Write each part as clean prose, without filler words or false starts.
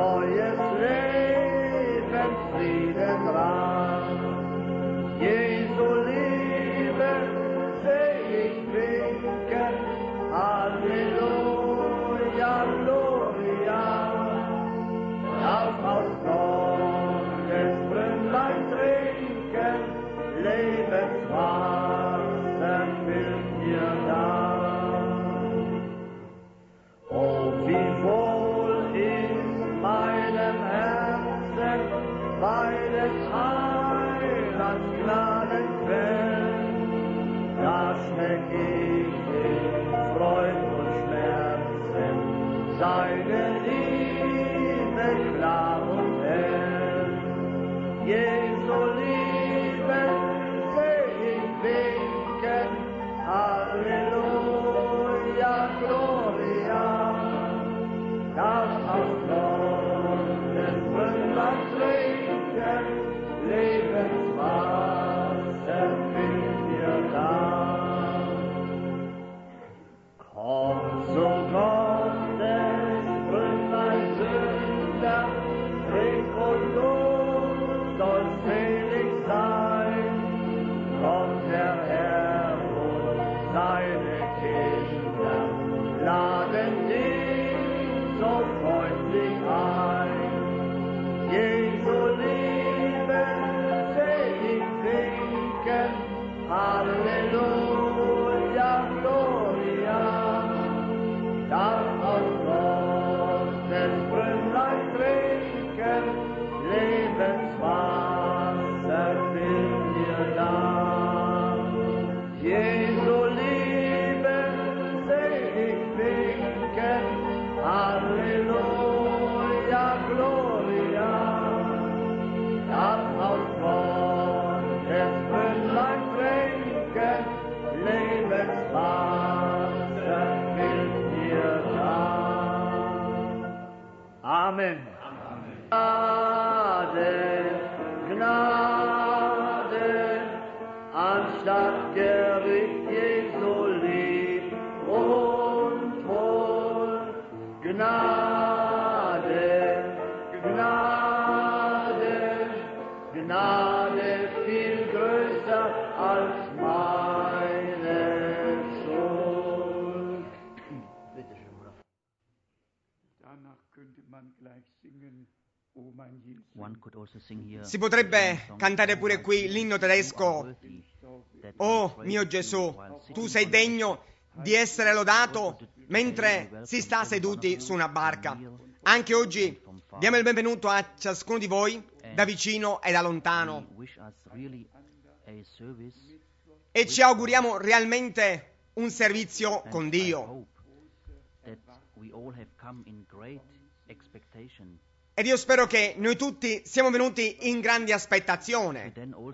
neues Leben, Frieden rein. Jesu Liebe seh ich winken, Halleluja, Gloria, darf aus Gottes Brünnlein trinken, Lebenswasser füllt mir da. Oh, wie wohl ist meinem Herzen bei des Heilands Gnadenquell, da schmeck ich in Freud und Schmerzen seine Liebe klar und hell. Jesu Liebe seh ich winken, Halleluja, Gloria, das aus Gottes Brünnlein trinken, Lebenswasser füllt mir da. Komm zu Gottes Brünnlein, Sünder, trink und du sollst selig sein. Kommt der Herr und seine Kinder laden dich so freundlich ein. Jesu Liebe seh ich winken, Halleluja, Gloria, darf aus Gottes Brünnlein trinken, Lebenswasser füllt mir da. Jesu Liebe seh ich winken, Halleluja, Gloria, darf aus Gottes Brünnlein trinken, Lebenswasser füllt mir da. Amen. Gnade, Gnade, anstatt Gericht Jesu lieb und wohl. Gnade, Gnade, Gnade viel größer als meine Schuld. Bitte schön, Bruder. Danach könnte man gleich singen, O mein Jesus. One could also sing here. Si potrebbe cantare pure qui l'inno tedesco. Oh mio Gesù, tu sei degno di essere lodato mentre si sta seduti su una barca. Anche oggi diamo il benvenuto a ciascuno di voi, da vicino e da lontano, e ci auguriamo realmente un servizio con Dio. Ed io spero che noi tutti siamo venuti in grande aspettazione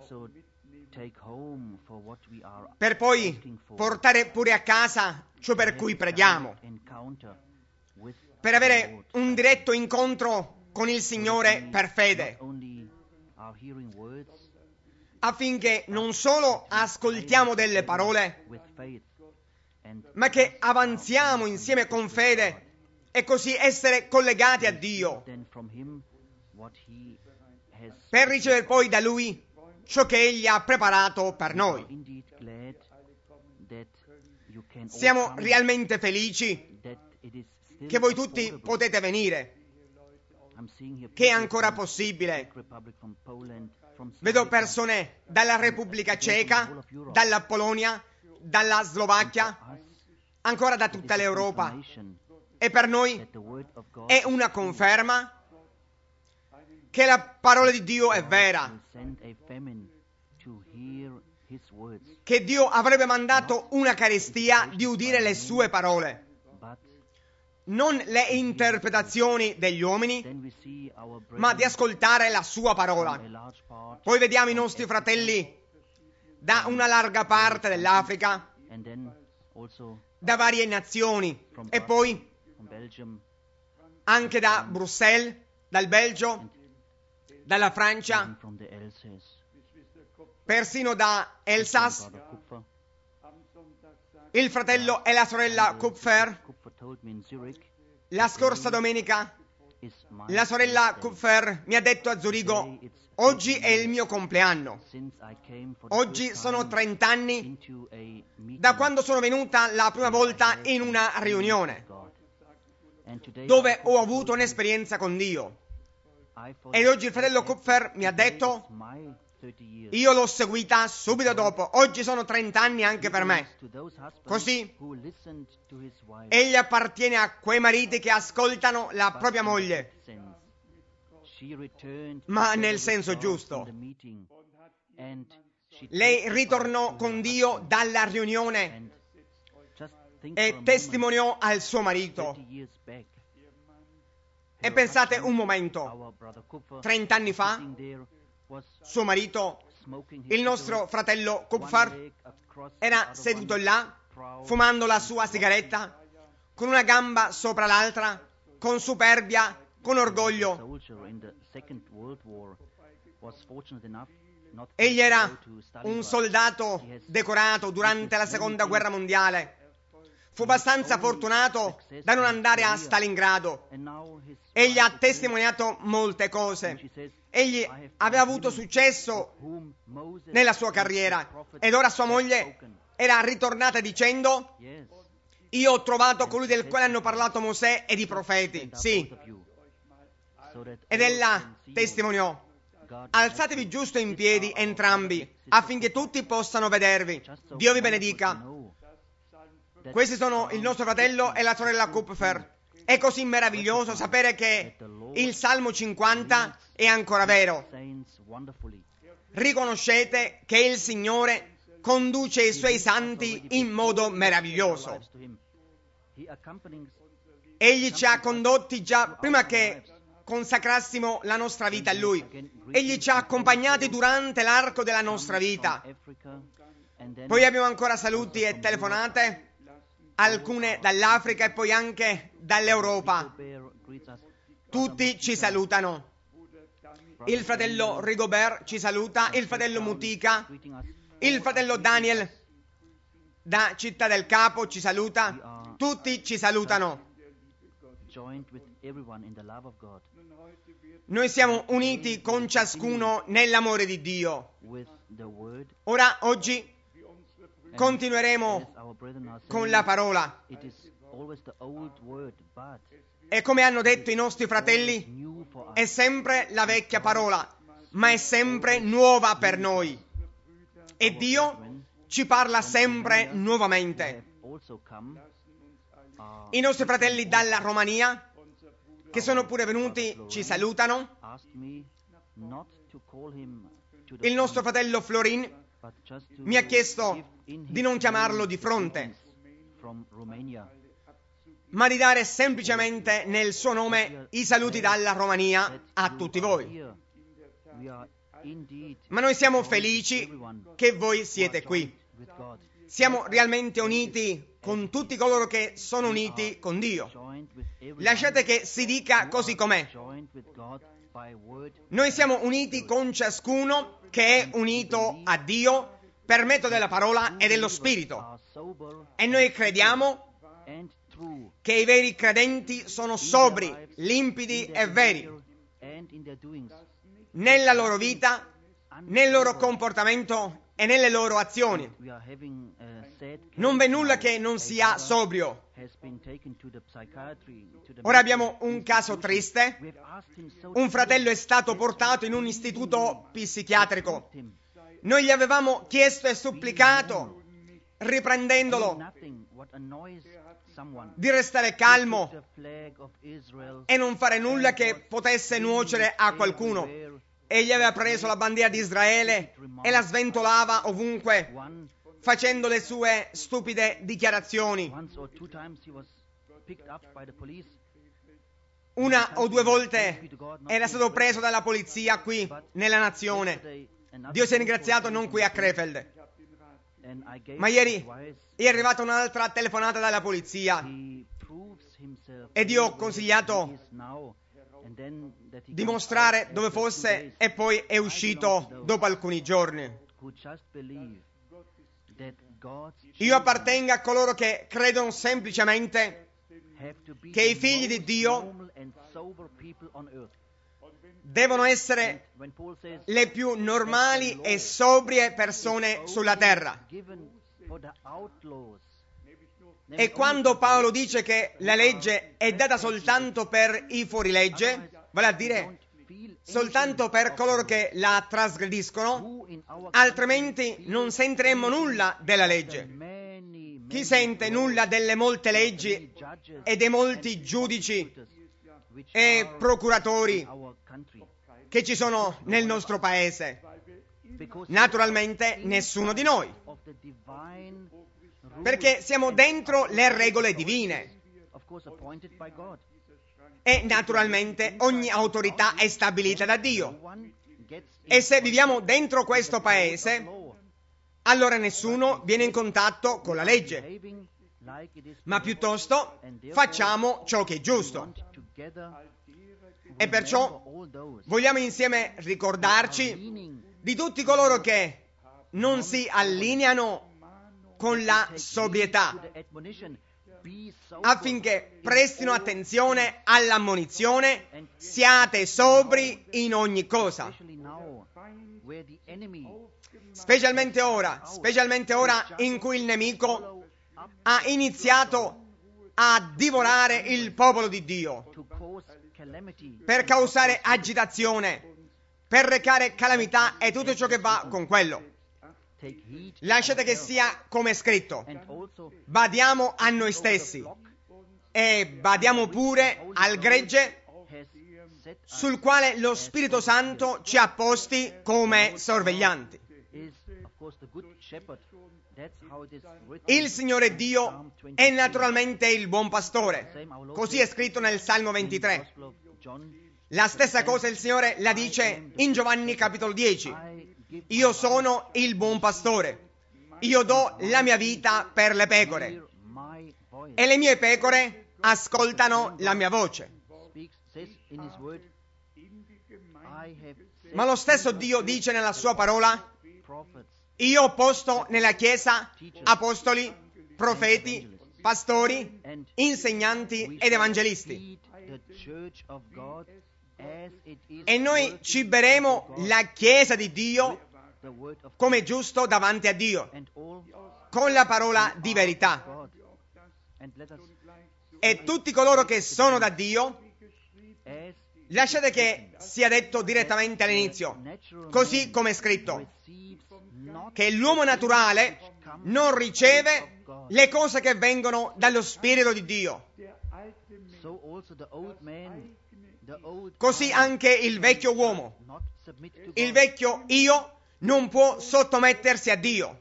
per poi portare pure a casa ciò per cui preghiamo, per avere un diretto incontro con il Signore per fede, affinché non solo ascoltiamo delle parole, ma che avanziamo insieme con fede e così essere collegati a Dio, per ricevere poi da Lui ciò che Egli ha preparato per noi. Siamo realmente felici che voi tutti potete venire, che è ancora possibile. Vedo persone dalla Repubblica Ceca, dalla Polonia, dalla Slovacchia, ancora da tutta l'Europa. E per noi è una conferma che la parola di Dio è vera, che Dio avrebbe mandato una carestia di udire le sue parole, non le interpretazioni degli uomini, ma di ascoltare la sua parola. Poi vediamo i nostri fratelli da una larga parte dell'Africa, da varie nazioni, e poi anche da Bruxelles, dal Belgio, dalla Francia, persino da Elsass, il fratello e la sorella Kupfer. La scorsa domenica la sorella Kupfer mi ha detto a Zurigo: oggi è il mio compleanno. Oggi sono 30 anni da quando sono venuta la prima volta in una riunione dove ho avuto un'esperienza con Dio. Ed oggi il fratello Kupfer mi ha detto: io l'ho seguita subito dopo. Oggi sono 30 anni anche per me. Così egli appartiene a quei mariti che ascoltano la propria moglie, ma nel senso giusto. Lei ritornò con Dio dalla riunione e testimoniò al suo marito. E pensate un momento, 30 anni fa, suo marito, il nostro fratello Kupfer, era seduto là, fumando la sua sigaretta, con una gamba sopra l'altra, con superbia, con orgoglio. Egli era un soldato decorato durante la seconda guerra mondiale. Fu abbastanza fortunato da non andare a Stalingrado. Egli ha testimoniato molte cose. Egli aveva avuto successo nella sua carriera ed ora sua moglie era ritornata dicendo: io ho trovato colui del quale hanno parlato Mosè ed i profeti. Sì. Ed ella testimoniò: alzatevi giusto in piedi entrambi affinché tutti possano vedervi. Dio vi benedica. Questi sono il nostro fratello e la sorella Kupfer. È così meraviglioso sapere che il Salmo 50 è ancora vero. Riconoscete che il Signore conduce i suoi santi in modo meraviglioso. Egli ci ha condotti già prima che consacrassimo la nostra vita a Lui. Egli ci ha accompagnati durante l'arco della nostra vita. Poi abbiamo ancora saluti e telefonate, alcune dall'Africa e poi anche dall'Europa. Tutti ci salutano. Il fratello Rigobert ci saluta, il fratello Mutica, il fratello Daniel da Città del Capo ci saluta. Tutti ci salutano. Noi siamo uniti con ciascuno nell'amore di Dio. Ora, oggi, continueremo con la parola. E come hanno detto i nostri fratelli, è sempre la vecchia parola, ma è sempre nuova per noi. E Dio ci parla sempre nuovamente. I nostri fratelli dalla Romania, che sono pure venuti, ci salutano. Il nostro fratello Florin mi ha chiesto di non chiamarlo di fronte, ma di dare semplicemente nel suo nome i saluti dalla Romania a tutti voi. Ma noi siamo felici che voi siete qui. Siamo realmente uniti con tutti coloro che sono uniti con Dio. Lasciate che si dica così com'è. Noi siamo uniti con ciascuno che è unito a Dio per mezzo della parola e dello Spirito. E noi crediamo che i veri credenti sono sobri, limpidi e veri nella loro vita, nel loro comportamento e nelle loro azioni. Non v'è nulla che non sia sobrio. Ora abbiamo un caso triste. Un fratello è stato portato in un istituto psichiatrico. Noi gli avevamo chiesto e supplicato, riprendendolo, di restare calmo e non fare nulla che potesse nuocere a qualcuno. Egli aveva preso la bandiera di Israele e la sventolava ovunque, facendo le sue stupide dichiarazioni. Una o due volte era stato preso dalla polizia qui nella nazione. Dio sia ringraziato, non qui a Krefeld. Ma ieri è arrivata un'altra telefonata dalla polizia e Dio ho consigliato di mostrare dove fosse e poi è uscito dopo alcuni giorni. Io appartengo a coloro che credono semplicemente che i figli di Dio devono essere le più normali e sobrie persone sulla terra. E quando Paolo dice che la legge è data soltanto per i fuorilegge, vale a dire soltanto per coloro che la trasgrediscono, altrimenti non sentiremmo nulla della legge. Chi sente nulla delle molte leggi e dei molti giudici e procuratori che ci sono nel nostro paese? Naturalmente nessuno di noi, perché siamo dentro le regole divine e naturalmente ogni autorità è stabilita da Dio. E se viviamo dentro questo paese, allora nessuno viene in contatto con la legge, ma piuttosto facciamo ciò che è giusto. E perciò vogliamo insieme ricordarci di tutti coloro che non si allineano con la sobrietà, affinché prestino attenzione all'ammonizione: siate sobri in ogni cosa. Specialmente ora in cui il nemico ha iniziato a divorare il popolo di Dio, per causare agitazione, per recare calamità e tutto ciò che va con quello. Lasciate che sia come è scritto: badiamo a noi stessi e badiamo pure al gregge sul quale lo Spirito Santo ci ha posti come sorveglianti. Il Signore Dio è naturalmente il buon pastore, così è scritto nel Salmo 23. La stessa cosa il Signore la dice in Giovanni capitolo 10: io sono il buon pastore, io do la mia vita per le pecore e le mie pecore ascoltano la mia voce. Ma lo stesso Dio dice nella sua parola: io ho posto nella Chiesa apostoli, profeti, pastori, insegnanti ed evangelisti, e noi ciberemo la Chiesa di Dio come giusto davanti a Dio, con la parola di verità. E tutti coloro che sono da Dio, lasciate che sia detto direttamente all'inizio, così come è scritto, che l'uomo naturale non riceve le cose che vengono dallo Spirito di Dio. Così anche il vecchio uomo, il vecchio io, non può sottomettersi a Dio.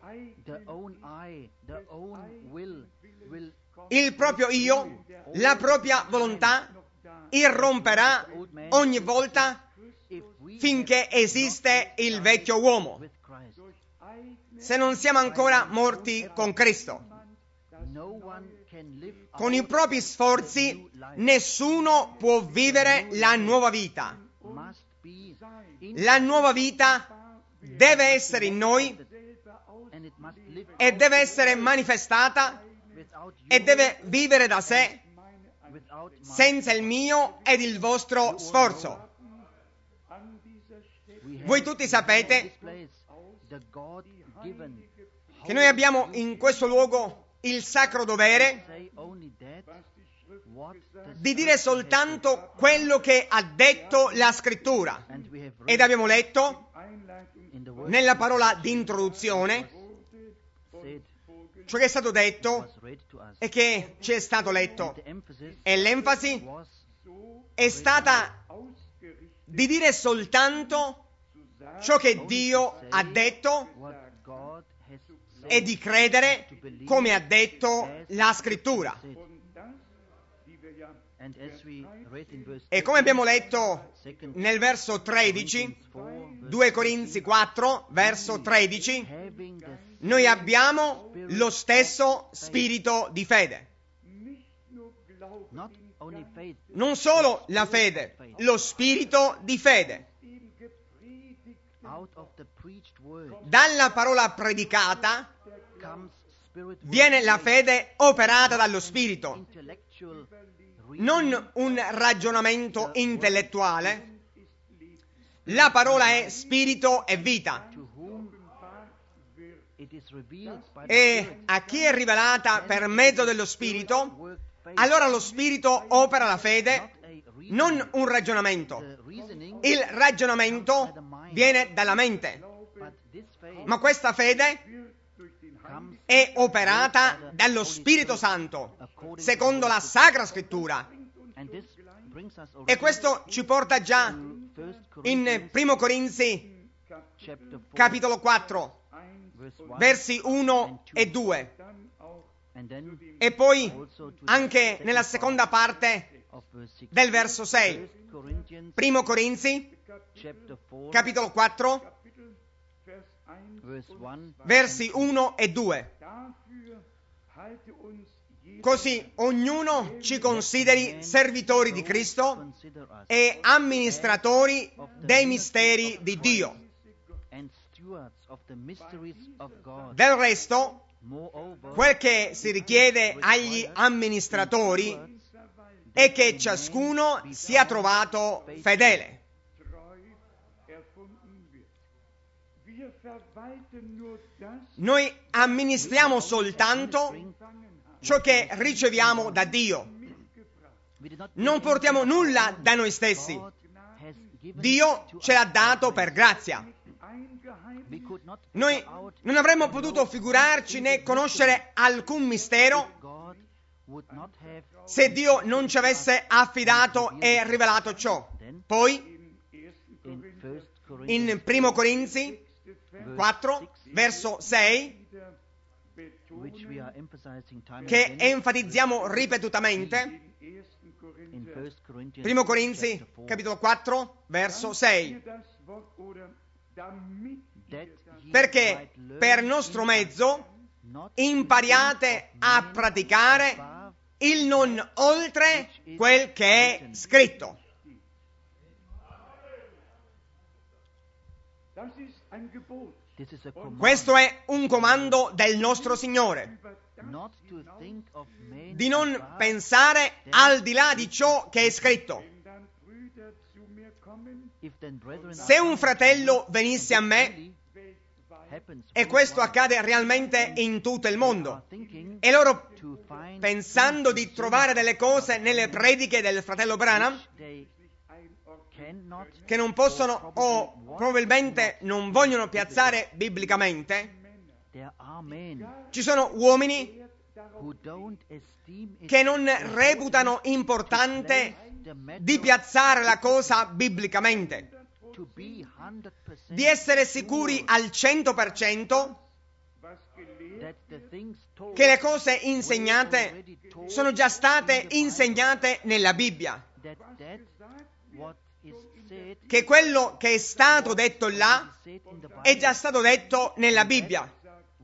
Il proprio io, la propria volontà, irromperà ogni volta finché esiste il vecchio uomo, se non siamo ancora morti con Cristo. Con i propri sforzi nessuno può vivere la nuova vita. La nuova vita deve essere in noi e deve essere manifestata e deve vivere da sé, senza il mio ed il vostro sforzo. Voi tutti sapete che noi abbiamo in questo luogo il sacro dovere di dire soltanto quello che ha detto la Scrittura. Ed abbiamo letto nella parola di introduzione ciò che è stato detto e che ci è stato letto. E l'enfasi è stata di dire soltanto ciò che Dio ha detto e di credere come ha detto la Scrittura. E come abbiamo letto nel verso 13, 2 Corinzi 4, verso 13, noi abbiamo lo stesso spirito di fede. Non solo la fede, lo spirito di fede. Dalla parola predicata viene la fede operata dallo Spirito. non un ragionamento intellettuale. La parola è spirito e vita. E a chi è rivelata per mezzo dello spirito, allora lo spirito opera la fede, non un ragionamento. Il ragionamento viene dalla mente, ma questa fede è operata dallo Spirito Santo, secondo la Sacra Scrittura. E questo ci porta già in Primo Corinzi, capitolo 4, versi 1 e 2. E poi anche nella seconda parte del verso 6. Primo Corinzi, capitolo 4, versi 1 e 2. Così ognuno ci consideri servitori di Cristo e amministratori dei misteri di Dio. Del resto, quel che si richiede agli amministratori è che ciascuno sia trovato fedele. Noi amministriamo soltanto ciò che riceviamo da Dio. Non portiamo nulla da noi stessi. Dio ce l'ha dato per grazia. Noi non avremmo potuto figurarci né conoscere alcun mistero se Dio non ci avesse affidato e rivelato ciò. Poi, in Primo Corinzi 4, verso 6, che enfatizziamo ripetutamente, Primo Corinzi, capitolo 4, verso 6, perché per nostro mezzo impariate a praticare il non oltre quel che è scritto. Questo è un comando del nostro Signore, di non pensare al di là di ciò che è scritto. Se un fratello venisse a me, e questo accade realmente in tutto il mondo, e loro, pensando di trovare delle cose nelle prediche del fratello Branham che non possono o probabilmente non vogliono piazzare biblicamente, ci sono uomini che non reputano importante di piazzare la cosa biblicamente, di essere sicuri al 100% che le cose insegnate sono già state insegnate nella Bibbia, che quello che è stato detto là è già stato detto nella Bibbia,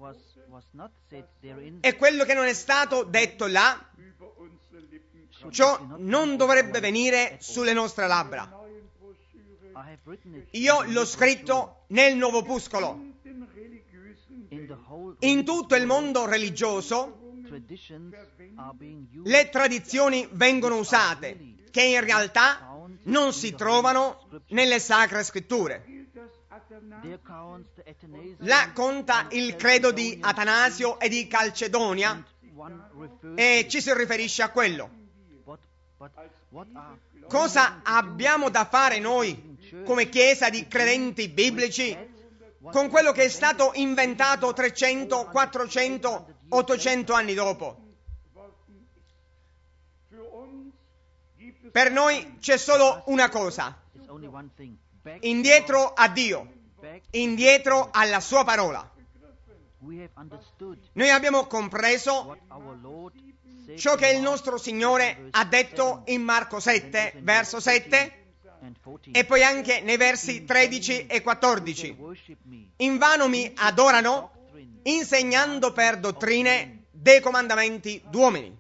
e quello che non è stato detto là, ciò non dovrebbe venire sulle nostre labbra. Io l'ho scritto nel nuovo opuscolo. In tutto il mondo religioso le tradizioni vengono usate, che in realtà non si trovano nelle Sacre Scritture. Là conta il credo di Atanasio e di Calcedonia e ci si riferisce a quello. Cosa abbiamo da fare noi come Chiesa di credenti biblici con quello che è stato inventato 300, 400, 800 anni dopo? Per noi c'è solo una cosa: indietro a Dio, indietro alla Sua parola. Noi abbiamo compreso ciò che il nostro Signore ha detto in Marco 7, verso 7, e poi anche nei versi 13 e 14. Invano mi adorano, insegnando per dottrine dei comandamenti d'uomini.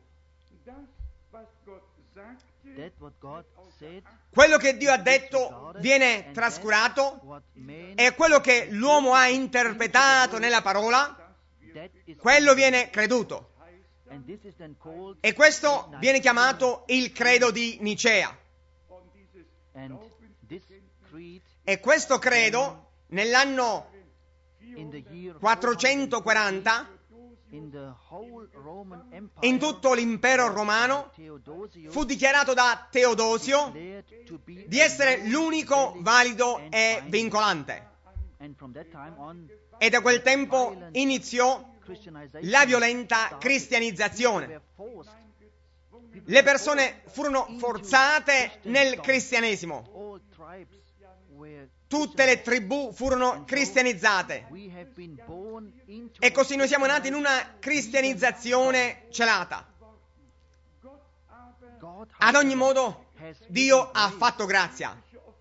Quello che Dio ha detto viene trascurato, e quello che l'uomo ha interpretato nella parola, quello viene creduto. E questo viene chiamato il credo di Nicea. E questo credo, nell'anno 440, in tutto l'impero romano, fu dichiarato da Teodosio di essere l'unico valido e vincolante. E da quel tempo iniziò la violenta cristianizzazione. Le persone furono forzate nel cristianesimo. Tutte le tribù furono cristianizzate. E così noi siamo nati in una cristianizzazione celata. Ad ogni modo, Dio ha fatto grazia.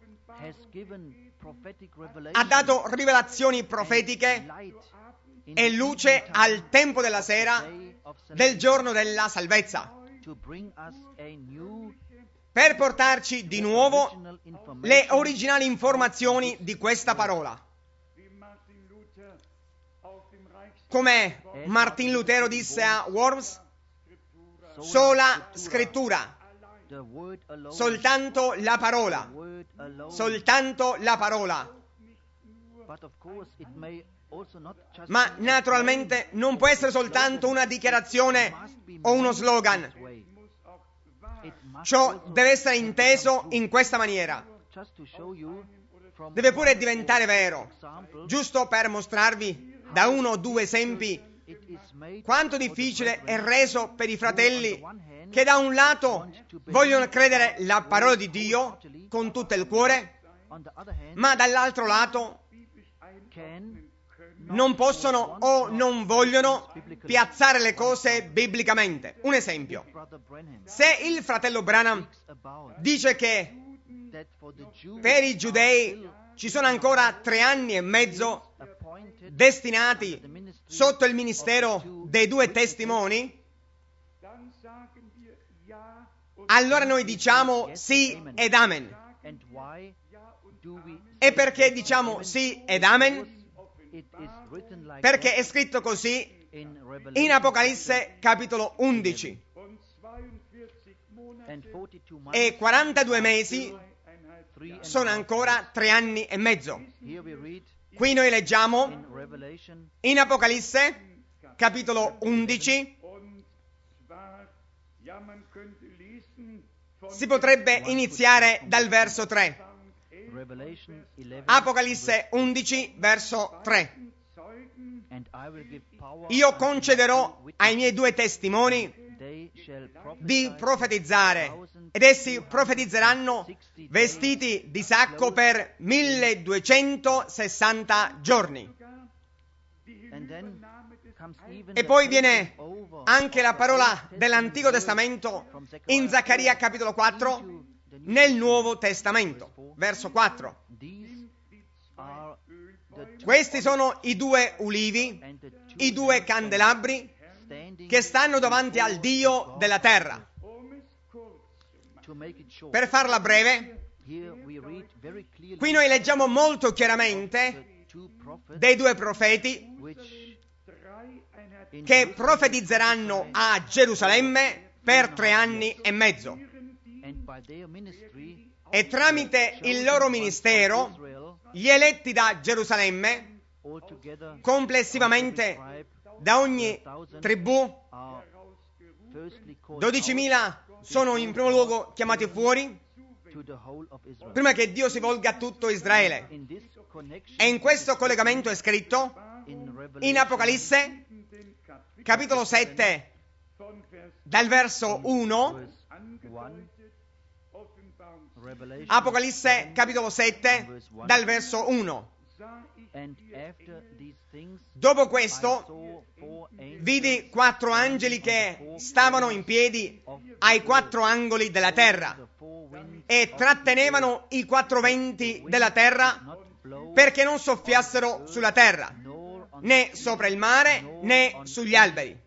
Ha dato rivelazioni profetiche e luce al tempo della sera del giorno della salvezza, per portarci di nuovo le originali informazioni di questa parola. Come Martin Lutero disse a Worms, sola scrittura, soltanto la parola, soltanto la parola. Ma naturalmente non può essere soltanto una dichiarazione o uno slogan. Ciò deve essere inteso in questa maniera. Deve pure diventare vero. Giusto per mostrarvi da uno o due esempi quanto difficile è reso per i fratelli che da un lato vogliono credere la parola di Dio con tutto il cuore, ma dall'altro lato non possono o non vogliono piazzare le cose biblicamente. Un esempio: se il fratello Branham dice che per i giudei ci sono ancora 3 anni e mezzo destinati sotto il ministero dei 2 testimoni, allora noi diciamo sì ed amen. E perché diciamo sì ed amen? Perché è scritto così in Apocalisse capitolo 11. E 42 mesi sono ancora 3 anni e mezzo. Qui noi leggiamo in Apocalisse capitolo 11. Si potrebbe iniziare dal verso 3. Apocalisse 11, verso 3. Io concederò ai miei 2 testimoni di profetizzare, ed essi profetizzeranno vestiti di sacco per 1260 giorni. E poi viene anche la parola dell'Antico Testamento in Zaccaria capitolo 4 nel Nuovo Testamento, verso 4. Questi sono i 2 ulivi, i 2 candelabri che stanno davanti al Dio della terra. Per farla breve, qui noi leggiamo molto chiaramente dei 2 profeti che profetizzeranno a Gerusalemme per 3 anni e mezzo. E tramite il loro ministero, gli eletti da Gerusalemme, complessivamente da ogni tribù, 12.000 sono in primo luogo chiamati fuori, prima che Dio si volga a tutto Israele. E in questo collegamento è scritto in Apocalisse capitolo 7 dal verso 1. Apocalisse capitolo 7 dal verso 1. Dopo questo vidi 4 angeli che stavano in piedi ai 4 angoli della terra e trattenevano i 4 venti della terra perché non soffiassero sulla terra, né sopra il mare, né sugli alberi.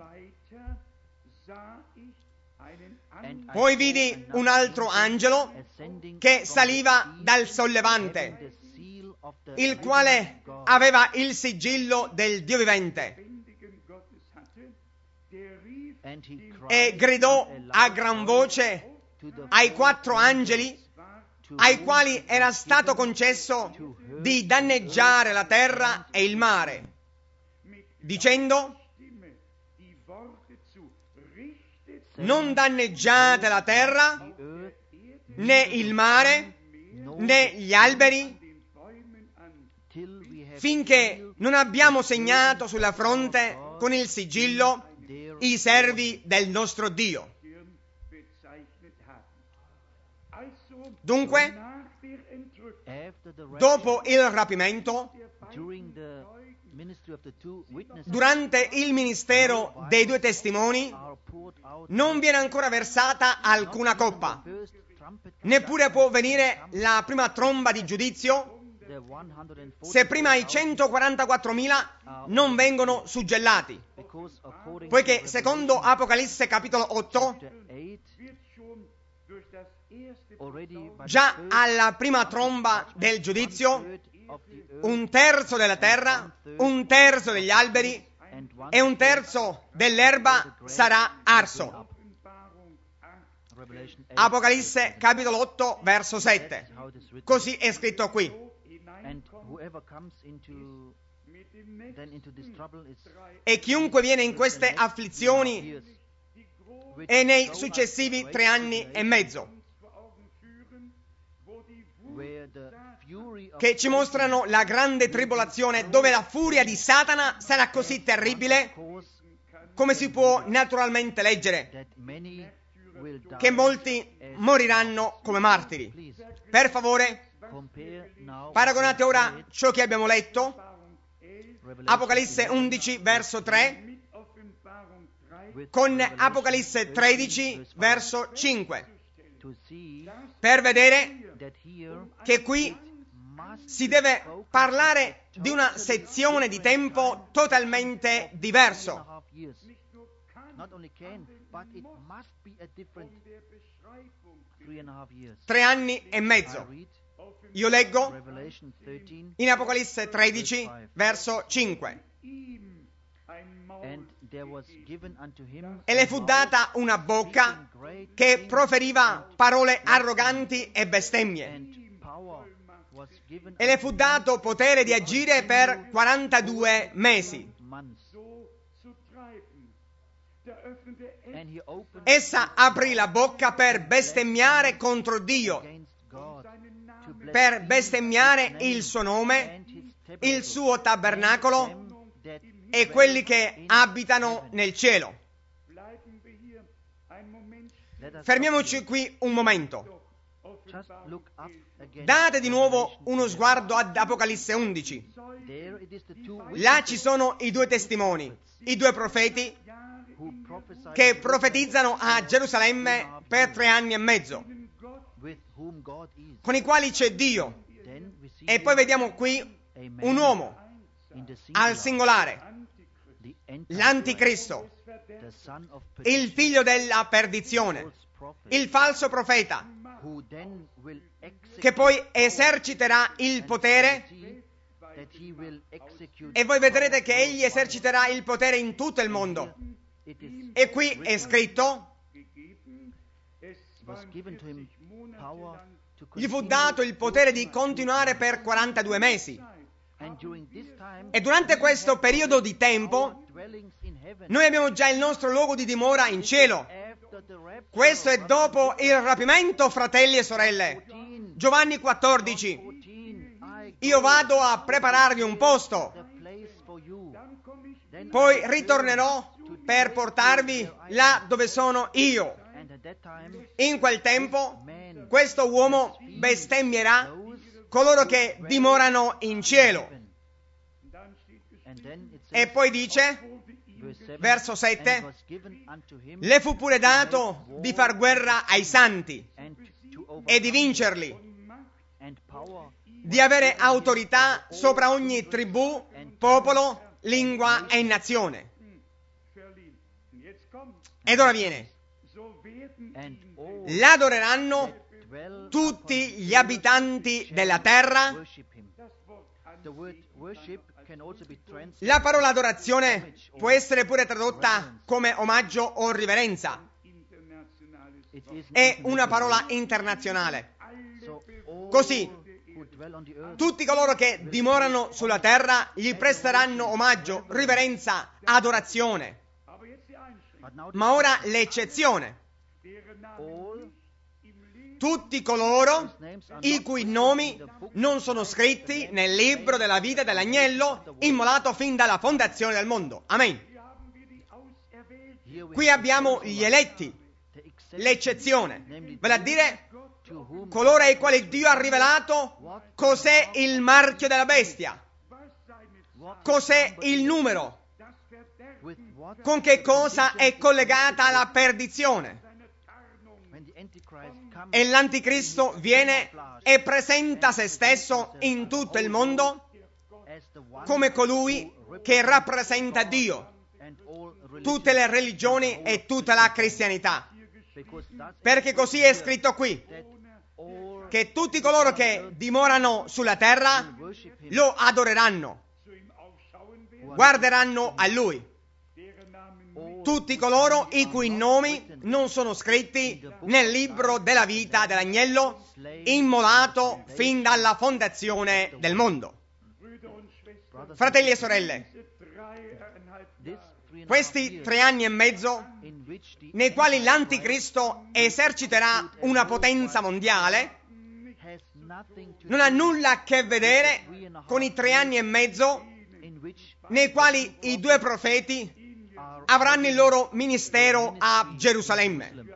Poi vidi un altro angelo che saliva dal sollevante, il quale aveva il sigillo del Dio vivente. e gridò a gran voce ai 4 angeli ai quali era stato concesso di danneggiare la terra e il mare, dicendo: non danneggiate la terra, né il mare, né gli alberi, finché non abbiamo segnato sulla fronte con il sigillo i servi del nostro Dio. Dunque, dopo il rapimento, durante il ministero dei 2 testimoni, non viene ancora versata alcuna coppa, neppure può venire la prima tromba di giudizio se prima i 144.000 non vengono suggellati, poiché secondo Apocalisse capitolo 8, già alla prima tromba del giudizio, 1/3 della terra, 1/3 degli alberi e 1/3 dell'erba sarà arso. Apocalisse capitolo 8 verso 7. Così è scritto qui. E chiunque viene in queste afflizioni e nei successivi 3 anni e mezzo, che ci mostrano la grande tribolazione, dove la furia di Satana sarà così terribile, come si può naturalmente leggere, che molti moriranno come martiri. Per favore, paragonate ora ciò che abbiamo letto, Apocalisse 11 verso 3, con Apocalisse 13 verso 5, per vedere che qui si deve parlare di una sezione di tempo totalmente diverso. 3 anni e mezzo. Io leggo in Apocalisse 13 verso 5. E le fu data una bocca che proferiva parole arroganti e bestemmie. E le fu dato potere di agire per 42 mesi. Essa aprì la bocca per bestemmiare contro Dio, per bestemmiare il suo nome, il suo tabernacolo e quelli che abitano nel cielo. Fermiamoci qui un momento. Date di nuovo uno sguardo ad Apocalisse 11. Là ci sono i 2 testimoni, i 2 profeti che profetizzano a Gerusalemme per 3 anni e mezzo, con i quali c'è Dio. E poi vediamo qui un uomo al singolare, l'anticristo, il figlio della perdizione, il falso profeta, che poi eserciterà il potere, e voi vedrete che egli eserciterà il potere in tutto il mondo. E qui è scritto: gli fu dato il potere di continuare per 42 mesi. E durante questo periodo di tempo noi abbiamo già il nostro luogo di dimora in cielo. Questo è dopo il rapimento, fratelli e sorelle. Giovanni 14. Io vado a prepararvi un posto, poi ritornerò per portarvi là dove sono io. In quel tempo questo uomo bestemmierà coloro che dimorano in cielo. E poi dice, verso 7, le fu pure dato di far guerra ai santi e di vincerli, di avere autorità sopra ogni tribù, popolo, lingua e nazione. Ed ora viene: l'adoreranno tutti gli abitanti della terra. La parola adorazione può essere pure tradotta come omaggio o riverenza. È una parola internazionale. Così, tutti coloro che dimorano sulla terra gli presteranno omaggio, riverenza, adorazione. Ma ora l'eccezione. Tutti coloro i cui nomi non sono scritti nel libro della vita dell'agnello immolato fin dalla fondazione del mondo. Amen. Qui abbiamo gli eletti, l'eccezione, vale a dire coloro ai quali Dio ha rivelato cos'è il marchio della bestia, cos'è il numero, con che cosa è collegata la perdizione. E l'anticristo viene e presenta se stesso in tutto il mondo come colui che rappresenta Dio, tutte le religioni e tutta la cristianità, perché così è scritto qui, che tutti coloro che dimorano sulla terra lo adoreranno, guarderanno a Lui. Tutti coloro i cui nomi non sono scritti nel libro della vita dell'agnello immolato fin dalla fondazione del mondo. Fratelli e sorelle, questi 3 anni e mezzo nei quali l'anticristo eserciterà una potenza mondiale non ha nulla a che vedere con i 3 anni e mezzo nei quali i 2 profeti avranno il loro ministero a Gerusalemme.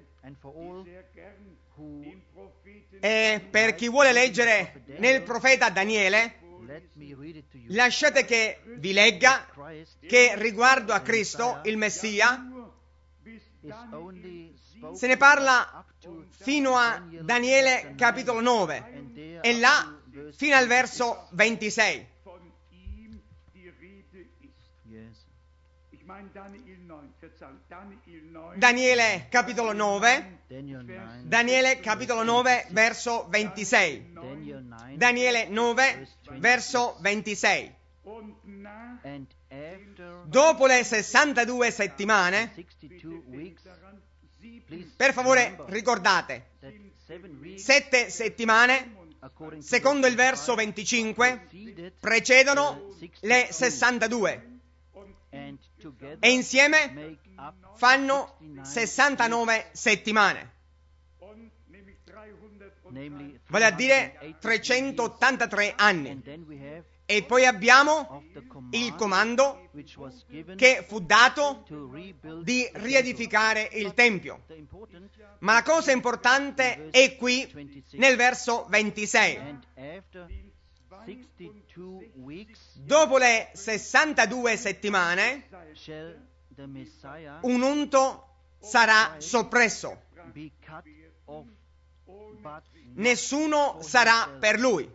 E per chi vuole leggere nel profeta Daniele, lasciate che vi legga che riguardo a Cristo, il Messia, se ne parla fino a Daniele capitolo 9 e là fino al verso 26. Daniele capitolo 9, verso 26. Daniele 9, verso 26. Dopo le 62 settimane, per favore ricordate, 7 settimane, secondo il verso 25, precedono le 62. E insieme fanno 69 settimane, vale a dire 383 anni. E poi abbiamo il comando che fu dato di riedificare il Tempio. Ma la cosa importante è qui nel verso 26. Dopo le 62 settimane, un unto sarà soppresso. Nessuno sarà per lui.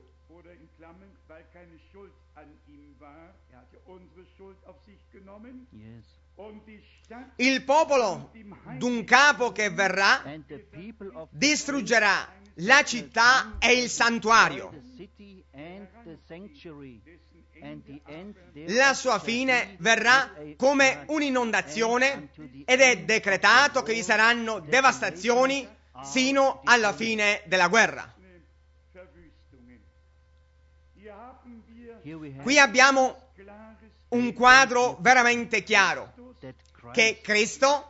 Il popolo d'un capo che verrà distruggerà la città e il santuario. La sua fine verrà come un'inondazione ed è decretato che vi saranno devastazioni sino alla fine della guerra. Qui abbiamo un quadro veramente chiaro, che Cristo,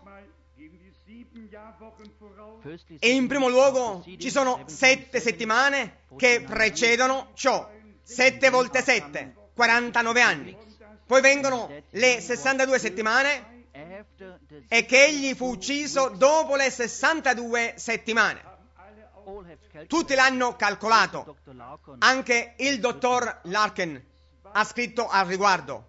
e in primo luogo ci sono 7 settimane che precedono ciò, 7 volte 7, 49 anni. Poi vengono le 62 settimane e che egli fu ucciso dopo le 62 settimane. Tutti l'hanno calcolato, anche il dottor Larkin ha scritto al riguardo.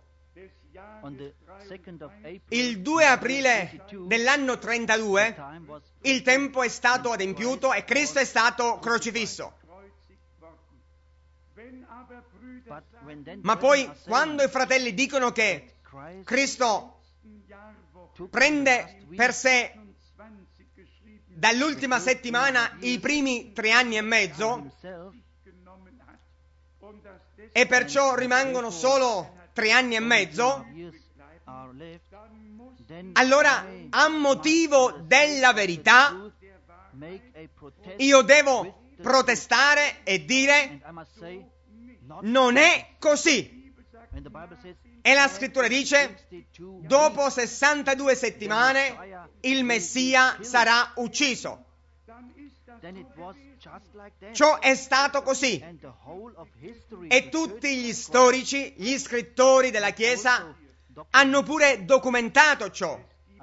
Il 2 aprile dell'anno 32 il tempo è stato adempiuto e Cristo è stato crocifisso. Ma poi quando i fratelli dicono che Cristo prende per sé dall'ultima settimana i primi 3 anni e mezzo, e perciò rimangono solo 3 anni e mezzo, allora a motivo della verità io devo protestare e dire non è così. E la scrittura dice, dopo 62 settimane il Messia sarà ucciso. Ciò è stato così. E tutti gli storici, gli scrittori della Chiesa hanno pure documentato ciò.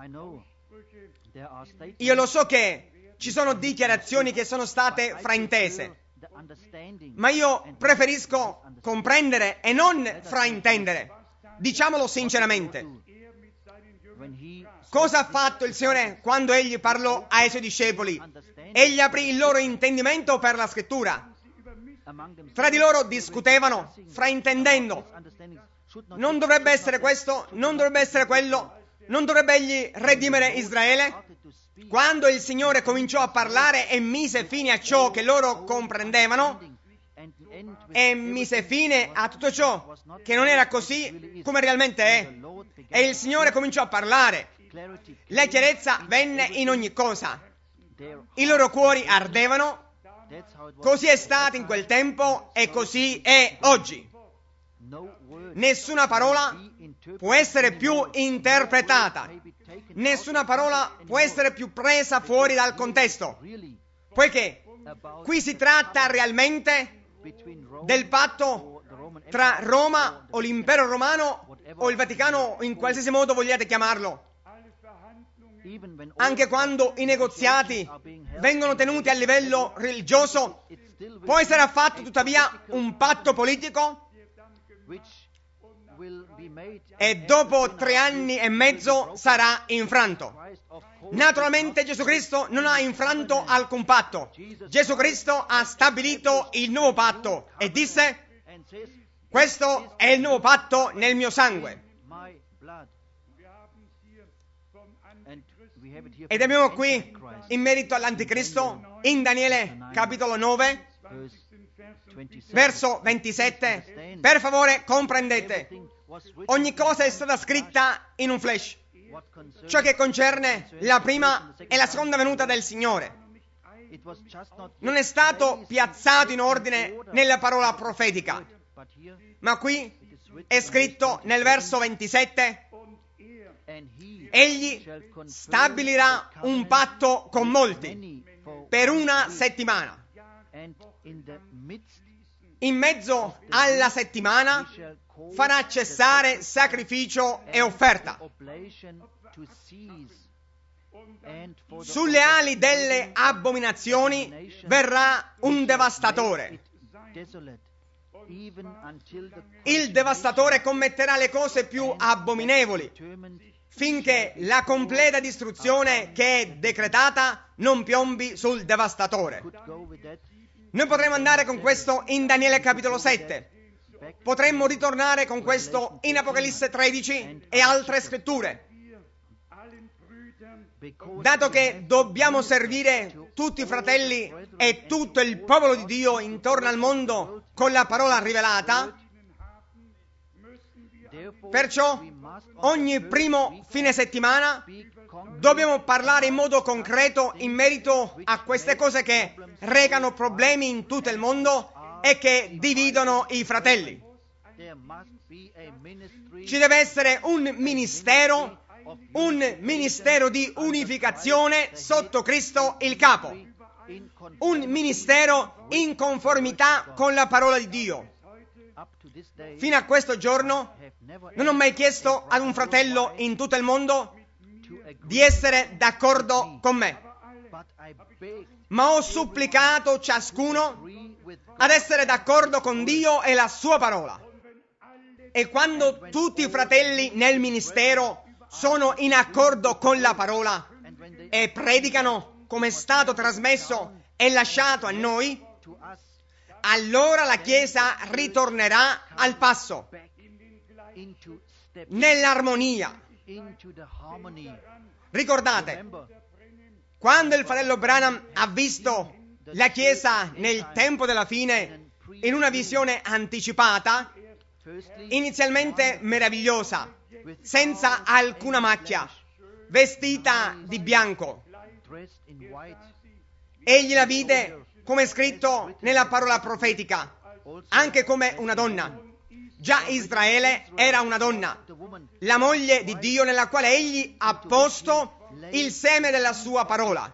Io lo so che ci sono dichiarazioni che sono state fraintese, ma io preferisco comprendere e non fraintendere. Diciamolo sinceramente. Cosa ha fatto il Signore quando Egli parlò ai Suoi discepoli? Egli aprì il loro intendimento per la Scrittura. Fra di loro discutevano, fraintendendo. Non dovrebbe essere questo, non dovrebbe essere quello, non dovrebbe Egli redimere Israele? Quando il Signore cominciò a parlare e mise fine a ciò che loro comprendevano, e mise fine a tutto ciò che non era così come realmente è, e il Signore cominciò a parlare, la chiarezza venne in ogni cosa. I loro cuori ardevano. Così è stato in quel tempo e così è oggi. Nessuna parola può essere più interpretata, nessuna parola può essere più presa fuori dal contesto, poiché qui si tratta realmente del patto tra Roma o l'impero romano o il Vaticano, in qualsiasi modo vogliate chiamarlo. Anche quando i negoziati vengono tenuti a livello religioso, poi sarà fatto tuttavia un patto politico e dopo 3 anni e mezzo sarà infranto. Naturalmente Gesù Cristo non ha infranto alcun patto. Gesù Cristo ha stabilito il nuovo patto e disse: questo è il nuovo patto nel mio sangue. Ed abbiamo qui, in merito all'Anticristo, in Daniele capitolo 9, verso 27, per favore comprendete, ogni cosa è stata scritta in un flash, ciò che concerne la prima e la seconda venuta del Signore. Non è stato piazzato in ordine nella parola profetica, ma qui è scritto nel verso 27: egli stabilirà un patto con molti per 1 settimana. In mezzo alla settimana farà cessare sacrificio e offerta. Sulle ali delle abominazioni verrà un devastatore. Il devastatore commetterà le cose più abominevoli finché la completa distruzione che è decretata non piombi sul devastatore. Noi potremmo andare con questo in Daniele capitolo 7, potremmo ritornare con questo in Apocalisse 13 e altre scritture. Dato che dobbiamo servire tutti i fratelli e tutto il popolo di Dio intorno al mondo con la parola rivelata, perciò ogni primo fine settimana dobbiamo parlare in modo concreto in merito a queste cose che recano problemi in tutto il mondo e che dividono i fratelli. Ci deve essere un ministero di unificazione sotto Cristo il capo, un ministero in conformità con la parola di Dio. Fino a questo giorno non ho mai chiesto ad un fratello in tutto il mondo di essere d'accordo con me, ma ho supplicato ciascuno ad essere d'accordo con Dio e la sua parola. E quando tutti i fratelli nel ministero sono in accordo con la parola e predicano come è stato trasmesso e lasciato a noi, allora la Chiesa ritornerà al passo, nell'armonia. Ricordate, quando il fratello Branham ha visto la Chiesa nel tempo della fine in una visione anticipata, inizialmente meravigliosa, senza alcuna macchia, vestita di bianco. Egli la vide, come è scritto nella parola profetica, anche come una donna. Già Israele era una donna, la moglie di Dio, nella quale egli ha posto il seme della sua parola.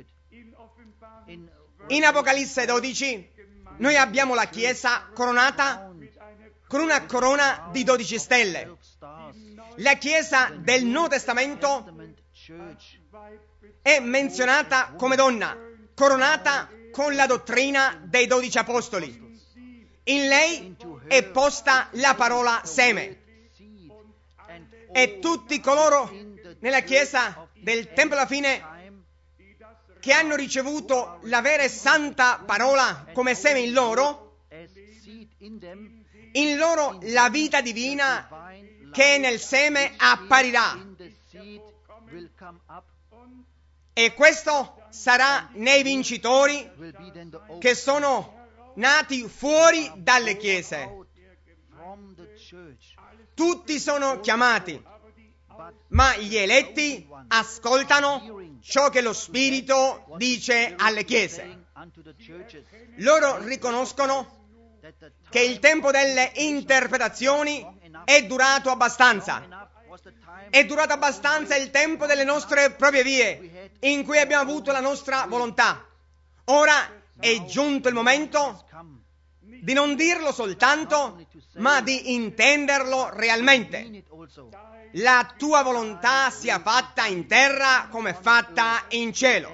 In Apocalisse 12 noi abbiamo la Chiesa coronata con una corona di 12 stelle. La Chiesa del Nuovo Testamento è menzionata come donna, coronata con la dottrina dei 12 apostoli. In lei è posta la parola seme. E tutti coloro nella Chiesa del Tempio alla fine che hanno ricevuto la vera e santa parola come seme in loro la vita divina che nel seme apparirà. E questo sarà nei vincitori che sono nati fuori dalle chiese. Tutti sono chiamati, ma gli eletti ascoltano ciò che lo Spirito dice alle chiese. Loro riconoscono che il tempo delle interpretazioni è durato abbastanza. È durato abbastanza il tempo delle nostre proprie vie, in cui abbiamo avuto la nostra volontà. Ora è giunto il momento di non dirlo soltanto, ma di intenderlo realmente. La tua volontà sia fatta in terra come è fatta in cielo.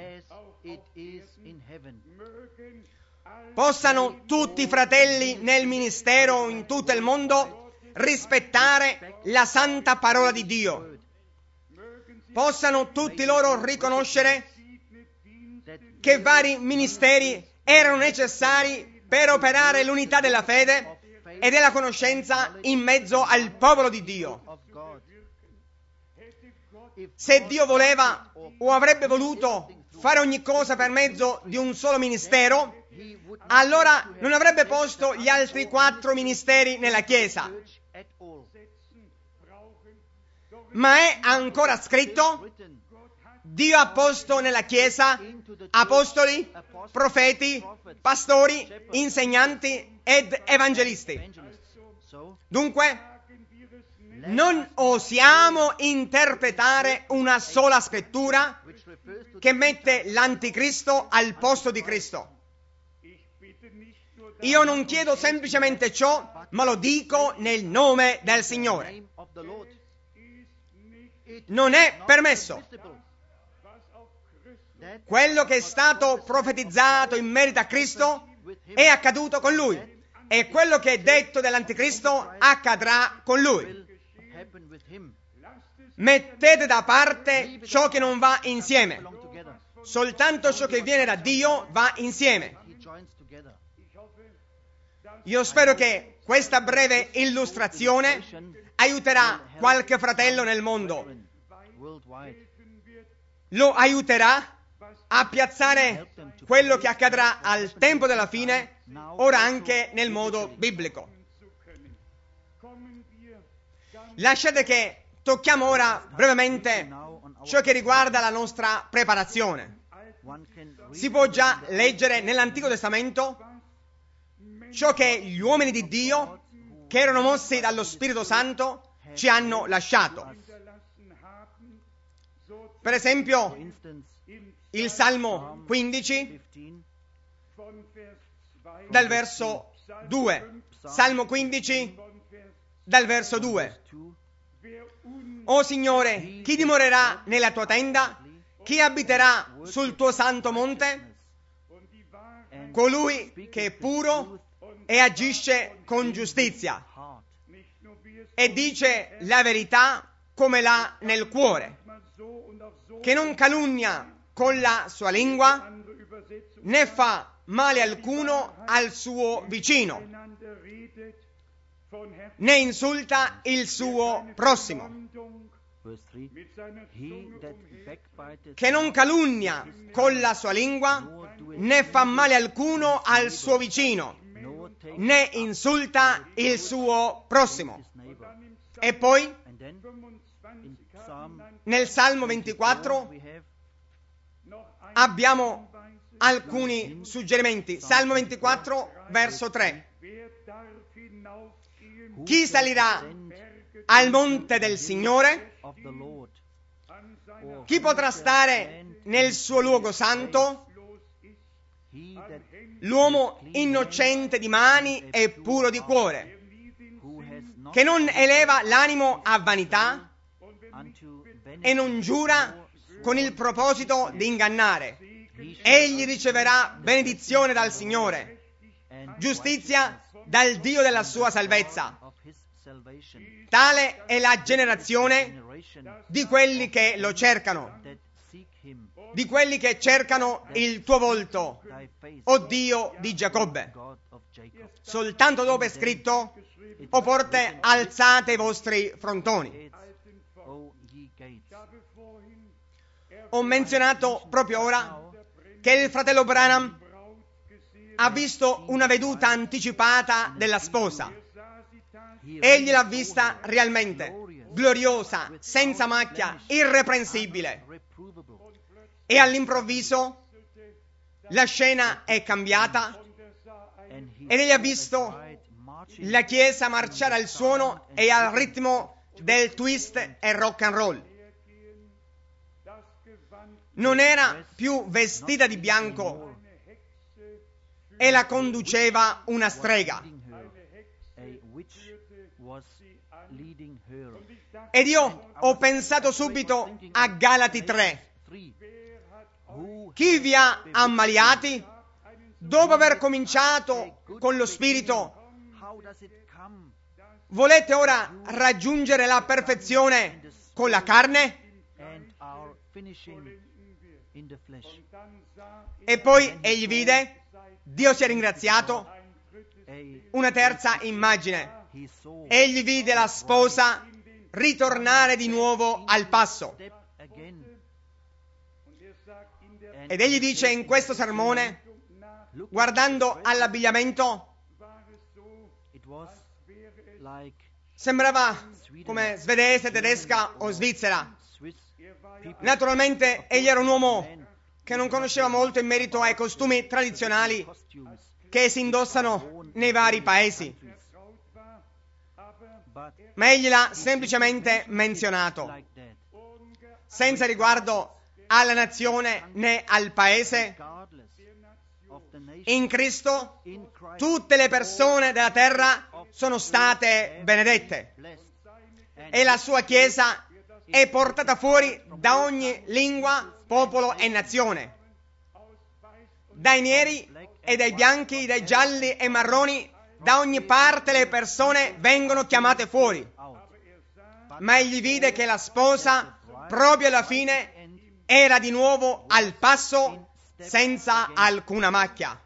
Possano tutti i fratelli nel ministero in tutto il mondo rispettare la santa parola di Dio. Possano tutti loro riconoscere che vari ministeri erano necessari per operare l'unità della fede e della conoscenza in mezzo al popolo di Dio. Se Dio voleva o avrebbe voluto fare ogni cosa per mezzo di un solo ministero, allora non avrebbe posto gli altri 4 ministeri nella Chiesa. Ma è ancora scritto: Dio ha posto nella Chiesa apostoli, profeti, pastori, insegnanti ed evangelisti. Dunque, non osiamo interpretare una sola scrittura che mette l'anticristo al posto di Cristo. Io non chiedo semplicemente ciò, ma lo dico nel nome del Signore. Non è permesso. Quello che è stato profetizzato in merito a Cristo è accaduto con Lui, e quello che è detto dell'anticristo accadrà con Lui. Mettete da parte ciò che non va insieme. Soltanto ciò che viene da Dio va insieme. Io spero che questa breve illustrazione aiuterà qualche fratello nel mondo. Lo aiuterà a piazzare quello che accadrà al tempo della fine, ora anche nel modo biblico. Lasciate che tocchiamo ora brevemente ciò che riguarda la nostra preparazione. Si può già leggere nell'Antico Testamento ciò che gli uomini di Dio, che erano mossi dallo Spirito Santo, ci hanno lasciato. Per esempio, il Salmo 15, dal verso 2. Salmo 15, dal verso 2. O Signore, chi dimorerà nella tua tenda? Chi abiterà sul tuo santo monte? Colui che è puro e agisce con giustizia e dice la verità come l'ha nel cuore, che non calunnia con la sua lingua, né fa male alcuno al suo vicino, né insulta il suo prossimo, che non calunnia con la sua lingua, né fa male alcuno al suo vicino, né insulta il suo prossimo. E poi nel Salmo 24 abbiamo alcuni suggerimenti. Salmo 24, verso 3. Chi salirà al monte del Signore? Chi potrà stare nel suo luogo santo? L'uomo innocente di mani e puro di cuore, che non eleva l'animo a vanità e non giura con il proposito di ingannare. Egli riceverà benedizione dal Signore, giustizia dal Dio della sua salvezza. Tale è la generazione di quelli che lo cercano, di quelli che cercano il tuo volto, o Dio di Giacobbe. Soltanto dopo è scritto: o porte, alzate i vostri frontoni. Ho menzionato proprio ora che il fratello Branham ha visto una veduta anticipata della sposa. Egli l'ha vista realmente gloriosa, senza macchia, irreprensibile. E all'improvviso la scena è cambiata ed egli ha visto la chiesa marciare al suono e al ritmo del twist e rock and roll. Non era più vestita di bianco e la conduceva una strega. Ed io ho pensato subito a Galati 3. Chi vi ha ammaliati? Dopo aver cominciato con lo Spirito, volete ora raggiungere la perfezione con la carne? E poi egli vide, Dio sia ringraziato, una terza immagine. Egli vide la sposa ritornare di nuovo al passo. Ed egli dice in questo sermone, guardando all'abbigliamento, sembrava come svedese, tedesca o svizzera. Naturalmente egli era un uomo che non conosceva molto in merito ai costumi tradizionali che si indossano nei vari paesi, ma egli l'ha semplicemente menzionato, senza riguardo alla nazione né al paese. In Cristo tutte le persone della terra sono state benedette e la sua Chiesa è portata fuori da ogni lingua, popolo e nazione, dai neri e dai bianchi, dai gialli e marroni. Da ogni parte le persone vengono chiamate fuori. Ma egli vide che la sposa, proprio alla fine, era di nuovo al passo, senza alcuna macchia.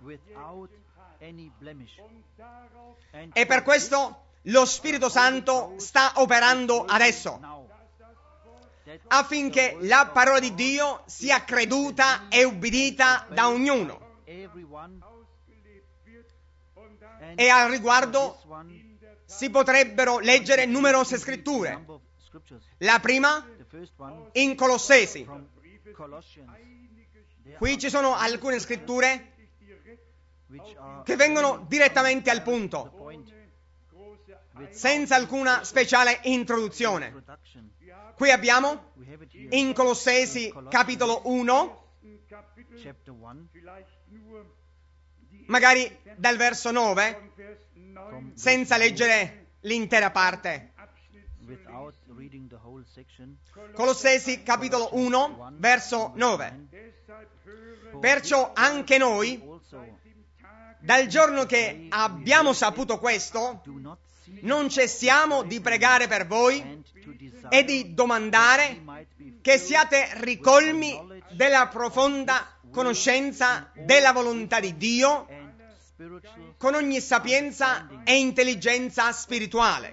E per questo lo Spirito Santo sta operando adesso, affinché la parola di Dio sia creduta e ubbidita da ognuno. E al riguardo si potrebbero leggere numerose scritture. La prima in Colossesi. Qui ci sono alcune scritture che vengono direttamente al punto, senza alcuna speciale introduzione. Qui abbiamo in Colossesi capitolo 1, magari dal verso 9, senza leggere l'intera parte. Colossesi capitolo 1, verso 9. Perciò anche noi, dal giorno che abbiamo saputo questo, non cessiamo di pregare per voi e di domandare che siate ricolmi della profonda conoscenza della volontà di Dio con ogni sapienza e intelligenza spirituale,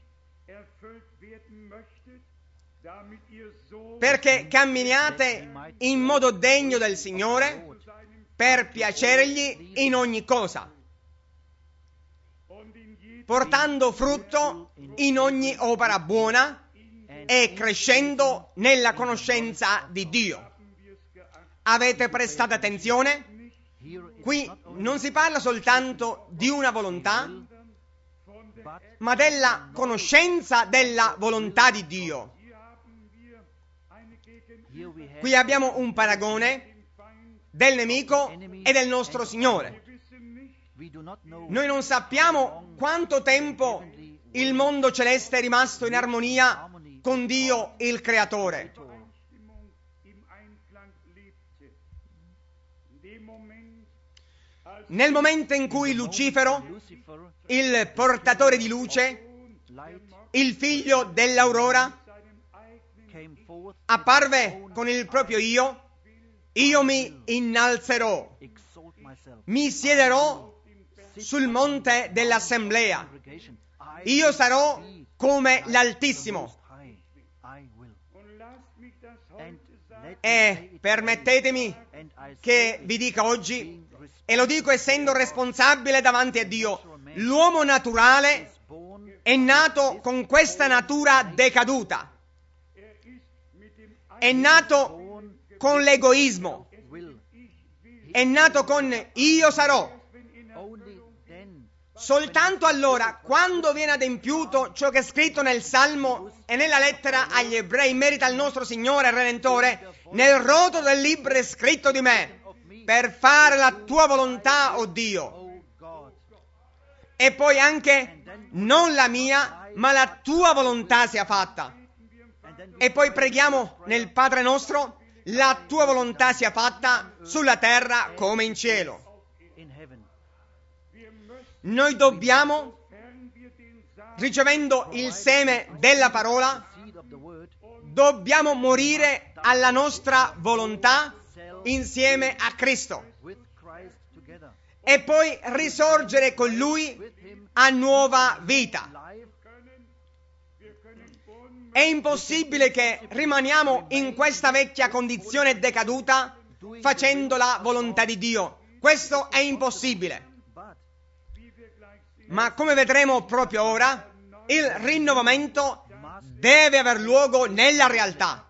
perché camminiate in modo degno del Signore per piacergli in ogni cosa. portando frutto in ogni opera buona e crescendo nella conoscenza di Dio. Avete prestato attenzione? Qui non si parla soltanto di una volontà, ma della conoscenza della volontà di Dio. Qui abbiamo un paragone del nemico e del nostro Signore. Noi non sappiamo quanto tempo il mondo celeste è rimasto in armonia con Dio il Creatore. Nel momento in cui Lucifero, il portatore di luce, il figlio dell'aurora, apparve con il proprio io mi innalzerò, mi siederò sul monte dell'assemblea, io sarò come l'Altissimo. E permettetemi che vi dica oggi, e lo dico essendo responsabile davanti a Dio, l'uomo naturale è nato con questa natura decaduta, è nato con l'egoismo, è nato con io sarò. Soltanto allora, quando viene adempiuto ciò che è scritto nel Salmo e nella lettera agli Ebrei, in merito al nostro Signore e Redentore, nel rotolo del libro è scritto di me, per fare la tua volontà, oh Dio. E poi anche, non la mia, ma la tua volontà sia fatta. E poi preghiamo nel Padre nostro, la tua volontà sia fatta sulla terra come in cielo. Noi dobbiamo, ricevendo il seme della parola, dobbiamo morire alla nostra volontà insieme a Cristo e poi risorgere con Lui a nuova vita. È impossibile che rimaniamo in questa vecchia condizione decaduta facendo la volontà di Dio. Questo è impossibile. Ma come vedremo proprio ora, il rinnovamento deve aver luogo nella realtà.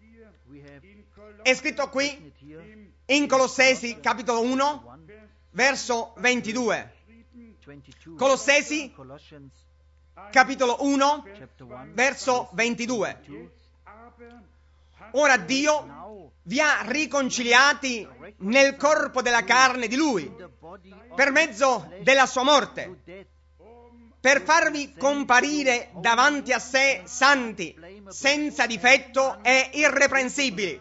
È scritto qui in Colossesi capitolo 1, verso 22. Colossesi capitolo 1, verso 22. Ora Dio vi ha riconciliati nel corpo della carne di Lui, per mezzo della sua morte, per farvi comparire davanti a sé santi, senza difetto e irreprensibili.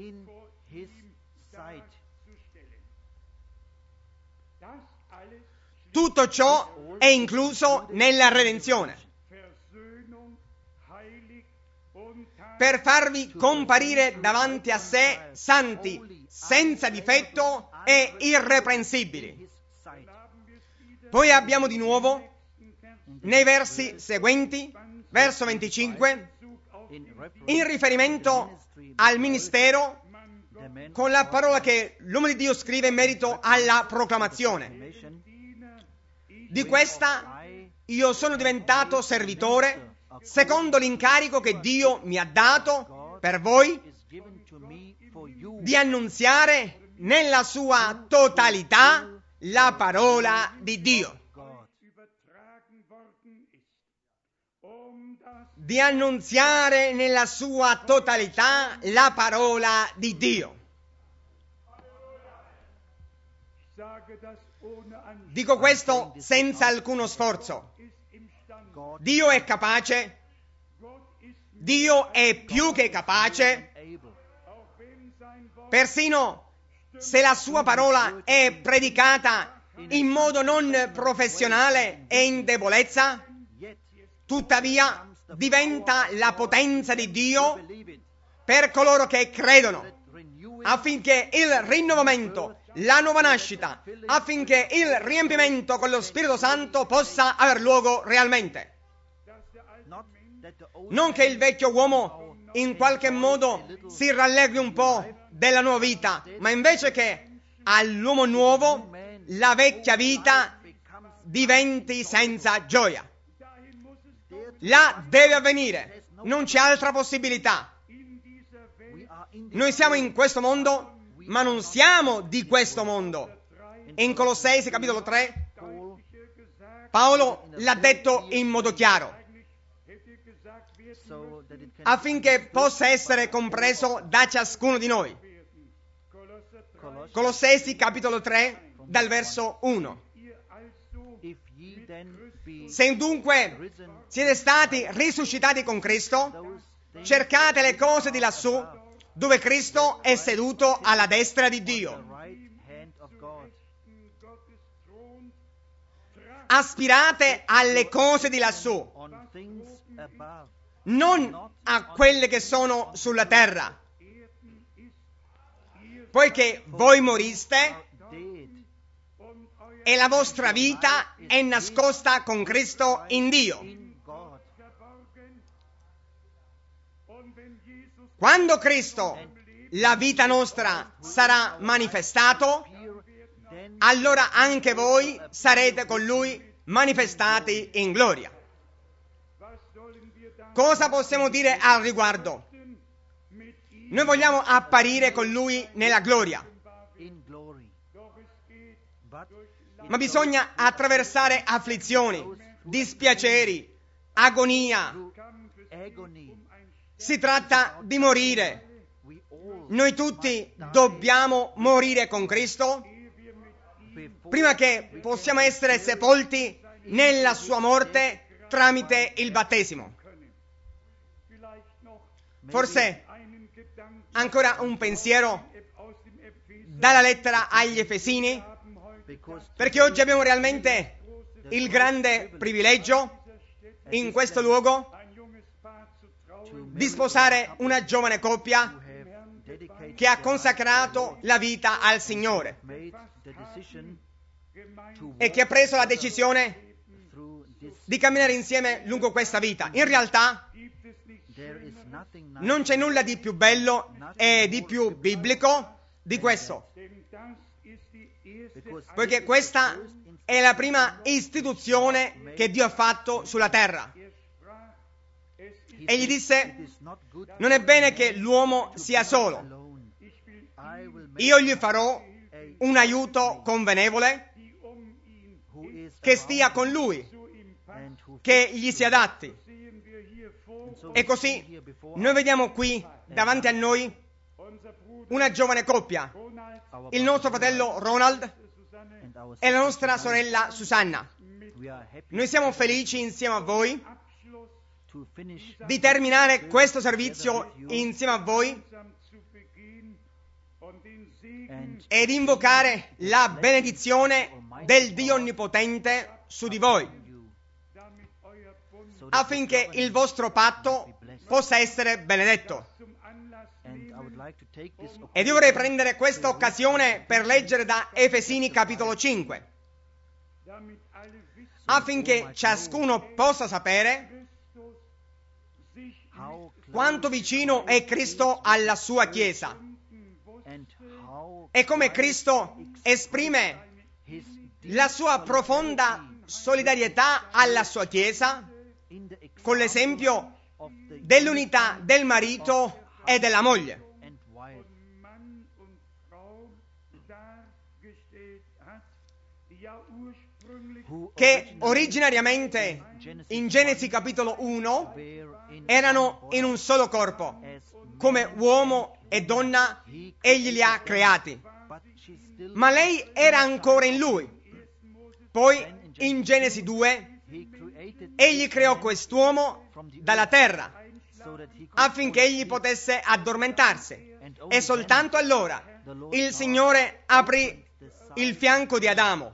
Tutto ciò è incluso nella redenzione, per farvi comparire davanti a sé santi, senza difetto e irreprensibili. Poi abbiamo di nuovo, nei versi seguenti, verso 25, in riferimento al ministero, con la parola che l'uomo di Dio scrive in merito alla proclamazione. Di questa io sono diventato servitore secondo l'incarico che Dio mi ha dato per voi di annunziare nella sua totalità la parola di Dio. Di annunziare nella sua totalità la parola di Dio. Dico questo senza alcuno sforzo. Dio è capace, Dio è più che capace, persino se la sua parola è predicata in modo non professionale e in debolezza, tuttavia diventa la potenza di Dio per coloro che credono, affinché il rinnovamento, la nuova nascita, affinché il riempimento con lo Spirito Santo possa aver luogo realmente. Non che il vecchio uomo in qualche modo si rallegri un po' della nuova vita, ma invece che all'uomo nuovo la vecchia vita diventi senza gioia. là deve avvenire, non c'è altra possibilità. Noi siamo in questo mondo, ma non siamo di questo mondo. In Colossesi capitolo 3 Paolo l'ha detto in modo chiaro, affinché possa essere compreso da ciascuno di noi. Colossesi capitolo 3 dal verso 1. Se dunque siete stati risuscitati con Cristo, cercate le cose di lassù, dove Cristo è seduto alla destra di Dio. Aspirate alle cose di lassù, non a quelle che sono sulla terra, poiché voi moriste e la vostra vita è nascosta con Cristo in Dio. Quando Cristo, la vita nostra, sarà manifestato, allora anche voi sarete con Lui manifestati in gloria. Cosa possiamo dire al riguardo? Noi vogliamo apparire con Lui nella gloria, ma bisogna attraversare afflizioni, dispiaceri, agonia. Si tratta di morire. Noi tutti dobbiamo morire con Cristo prima che possiamo essere sepolti nella sua morte tramite il battesimo. Forse ancora un pensiero dalla lettera agli Efesini, perché oggi abbiamo realmente il grande privilegio in questo luogo di sposare una giovane coppia che ha consacrato la vita al Signore e che ha preso la decisione di camminare insieme lungo questa vita. In realtà non c'è nulla di più bello e di più biblico di questo, poiché questa è la prima istituzione che Dio ha fatto sulla terra. Egli disse: non è bene che l'uomo sia solo, io gli farò un aiuto convenevole che stia con lui, che gli si adatti. E così noi vediamo qui davanti a noi una giovane coppia, il nostro fratello Ronald e la nostra sorella Susanna. Noi siamo felici insieme a voi di terminare questo servizio insieme a voi ed invocare la benedizione del Dio Onnipotente su di voi, affinché il vostro patto possa essere benedetto. Ed io vorrei prendere questa occasione per leggere da Efesini capitolo 5, affinché ciascuno possa sapere quanto vicino è Cristo alla sua Chiesa e come Cristo esprime la sua profonda solidarietà alla sua Chiesa con l'esempio dell'unità del marito e della moglie, che originariamente in Genesi capitolo 1 erano in un solo corpo, come uomo e donna egli li ha creati, ma lei era ancora in lui. Poi in Genesi 2 egli creò quest'uomo dalla terra affinché egli potesse addormentarsi, e soltanto allora il Signore aprì il fianco di Adamo.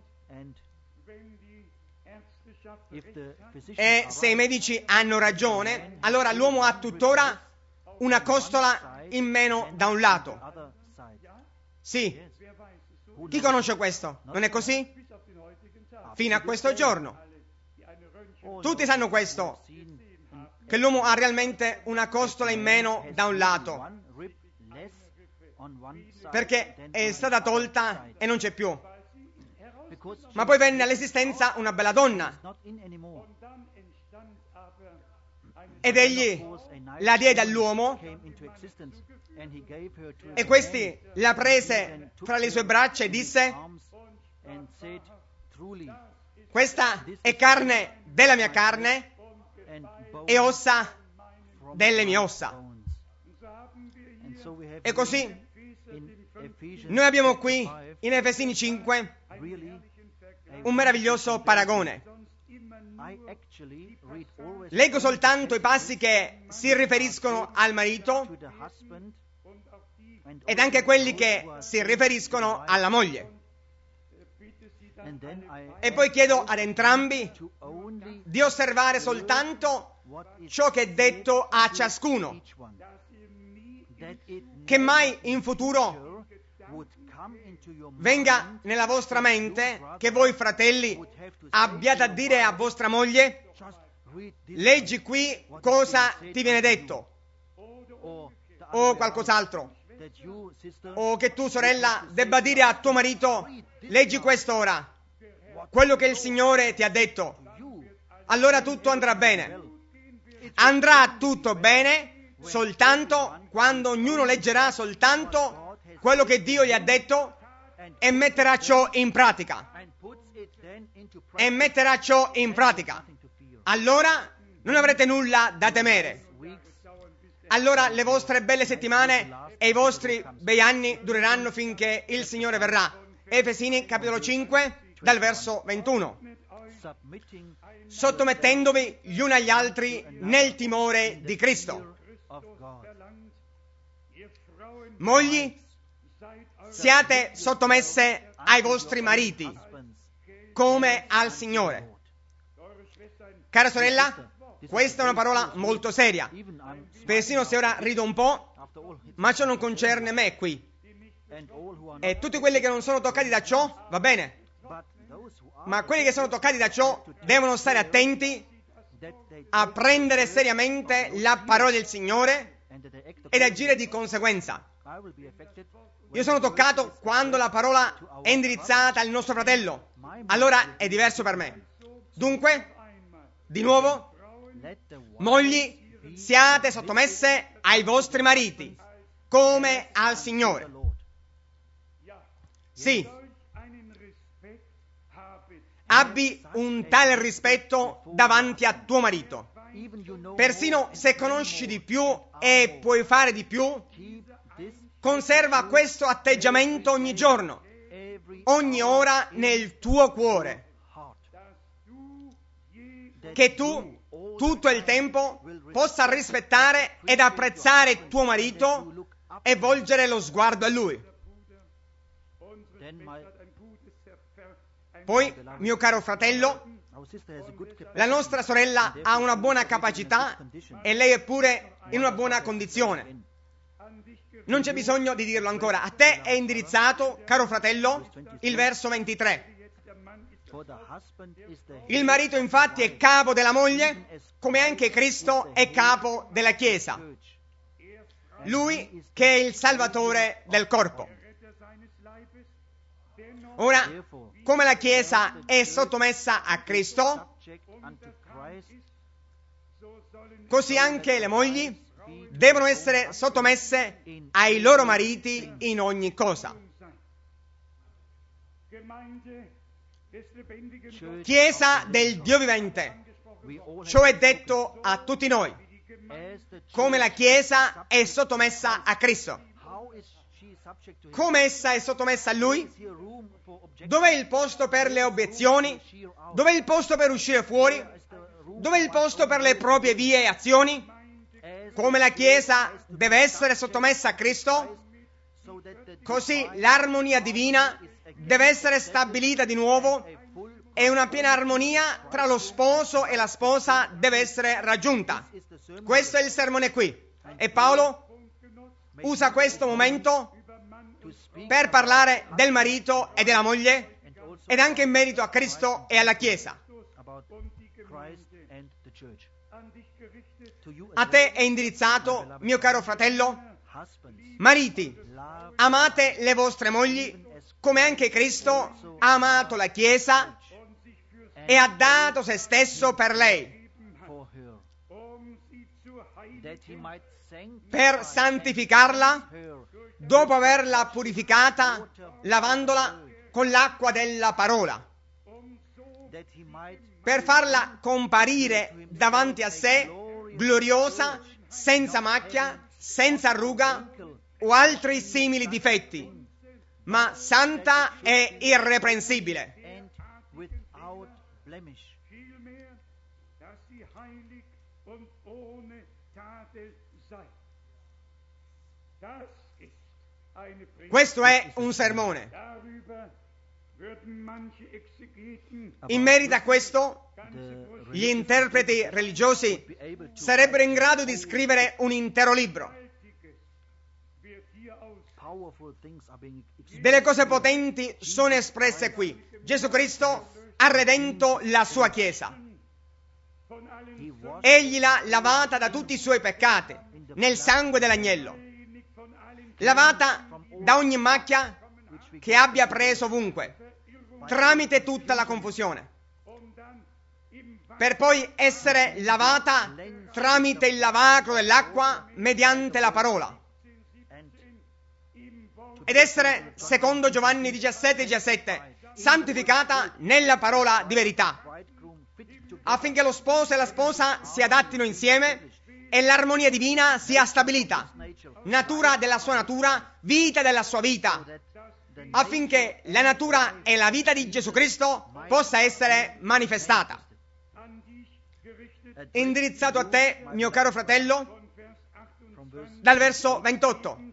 E se i medici hanno ragione, allora l'uomo ha tuttora una costola in meno da un lato. Sì, chi conosce questo? Non è così? Fino a questo giorno tutti sanno questo, che l'uomo ha realmente una costola in meno da un lato, perché è stata tolta e non c'è più. Ma poi venne all'esistenza una bella donna, ed egli la diede all'uomo e questi la prese fra le sue braccia e disse: questa è carne della mia carne e ossa delle mie ossa. E così noi abbiamo qui in Efesini 5 un meraviglioso paragone. Leggo soltanto i passi che si riferiscono al marito ed anche quelli che si riferiscono alla moglie. E poi chiedo ad entrambi di osservare soltanto ciò che è detto a ciascuno, che mai in futuro venga nella vostra mente che voi fratelli abbiate a dire a vostra moglie: leggi qui cosa ti viene detto, o qualcos'altro, o che tu sorella debba dire a tuo marito: leggi quest'ora quello che il Signore ti ha detto. Allora tutto andrà bene. Andrà tutto bene soltanto quando ognuno leggerà soltanto quello che Dio gli ha detto e metterà ciò in pratica. Allora non avrete nulla da temere. Allora le vostre belle settimane e i vostri bei anni dureranno finché il Signore verrà. Efesini capitolo 5 dal verso 21. Sottomettendovi gli uni agli altri nel timore di Cristo. Mogli, siate sottomesse ai vostri mariti come al Signore. Cara sorella, questa è una parola molto seria. Persino se ora rido un po', ma ciò non concerne me qui. E tutti quelli che non sono toccati da ciò, va bene. Ma quelli che sono toccati da ciò devono stare attenti a prendere seriamente la parola del Signore ed agire di conseguenza. Io sono toccato quando la parola è indirizzata al nostro fratello, allora è diverso per me. Dunque, di nuovo, mogli, siate sottomesse ai vostri mariti come al Signore. Sì, abbi un tale rispetto davanti a tuo marito. Persino se conosci di più e puoi fare di più, conserva questo atteggiamento ogni giorno, ogni ora nel tuo cuore. Che tu, tutto il tempo, possa rispettare ed apprezzare tuo marito e volgere lo sguardo a lui. Poi, mio caro fratello, la nostra sorella ha una buona capacità e lei è pure in una buona condizione. Non c'è bisogno di dirlo ancora. A te è indirizzato, caro fratello, il verso 23. Il marito infatti è capo della moglie, come anche Cristo è capo della Chiesa. Lui che è il Salvatore del corpo. Ora, come la Chiesa è sottomessa a Cristo, così anche le mogli devono essere sottomesse ai loro mariti in ogni cosa. Chiesa del Dio vivente, ciò è detto a tutti noi, come la Chiesa è sottomessa a Cristo. Come essa è sottomessa a Lui? Dov'è il posto per le obiezioni? Dov'è il posto per uscire fuori? Dov'è il posto per le proprie vie e azioni? Come la Chiesa deve essere sottomessa a Cristo, così l'armonia divina deve essere stabilita di nuovo e una piena armonia tra lo sposo e la sposa deve essere raggiunta. Questo è il sermone qui. E Paolo usa questo momento per parlare del marito e della moglie ed anche in merito a Cristo e alla Chiesa. A te è indirizzato, mio caro fratello, mariti, amate le vostre mogli come anche Cristo ha amato la Chiesa e ha dato se stesso per lei, per santificarla dopo averla purificata, lavandola con l'acqua della parola, per farla comparire davanti a sé gloriosa, senza macchia, senza ruga o altri simili difetti, ma santa e irreprensibile. Questo è un sermone. In merito a questo, gli interpreti religiosi sarebbero in grado di scrivere un intero libro. Delle cose potenti sono espresse qui. Gesù Cristo ha redento la sua Chiesa. Egli l'ha lavata da tutti i suoi peccati nel sangue dell'agnello, lavata da ogni macchia che abbia preso ovunque, tramite tutta la confusione, per poi essere lavata tramite il lavacro dell'acqua mediante la parola, ed essere, secondo Giovanni 17,17, santificata nella parola di verità, affinché lo sposo e la sposa si adattino insieme e l'armonia divina sia stabilita, natura della sua natura, vita della sua vita, affinché la natura e la vita di Gesù Cristo possa essere manifestata. Indirizzato a te, mio caro fratello, dal verso 28.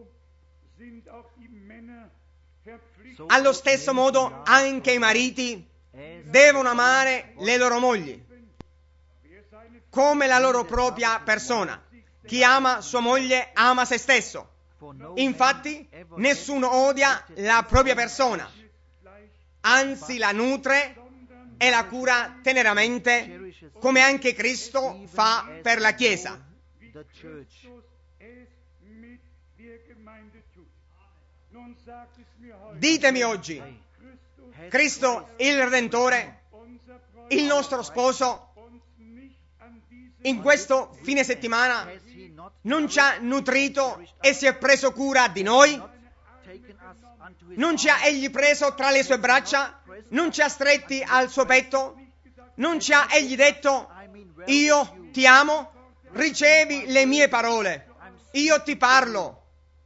Allo stesso modo anche i mariti devono amare le loro mogli come la loro propria persona. Chi ama sua moglie ama se stesso. Infatti nessuno odia la propria persona, anzi la nutre e la cura teneramente, come anche Cristo fa per la Chiesa. Ditemi oggi, Cristo il Redentore, il nostro sposo, in questo fine settimana non ci ha nutrito e si è preso cura di noi? Non ci ha egli preso tra le sue braccia? Non ci ha stretti al suo petto? Non ci ha egli detto: io ti amo, ricevi le mie parole, io ti parlo?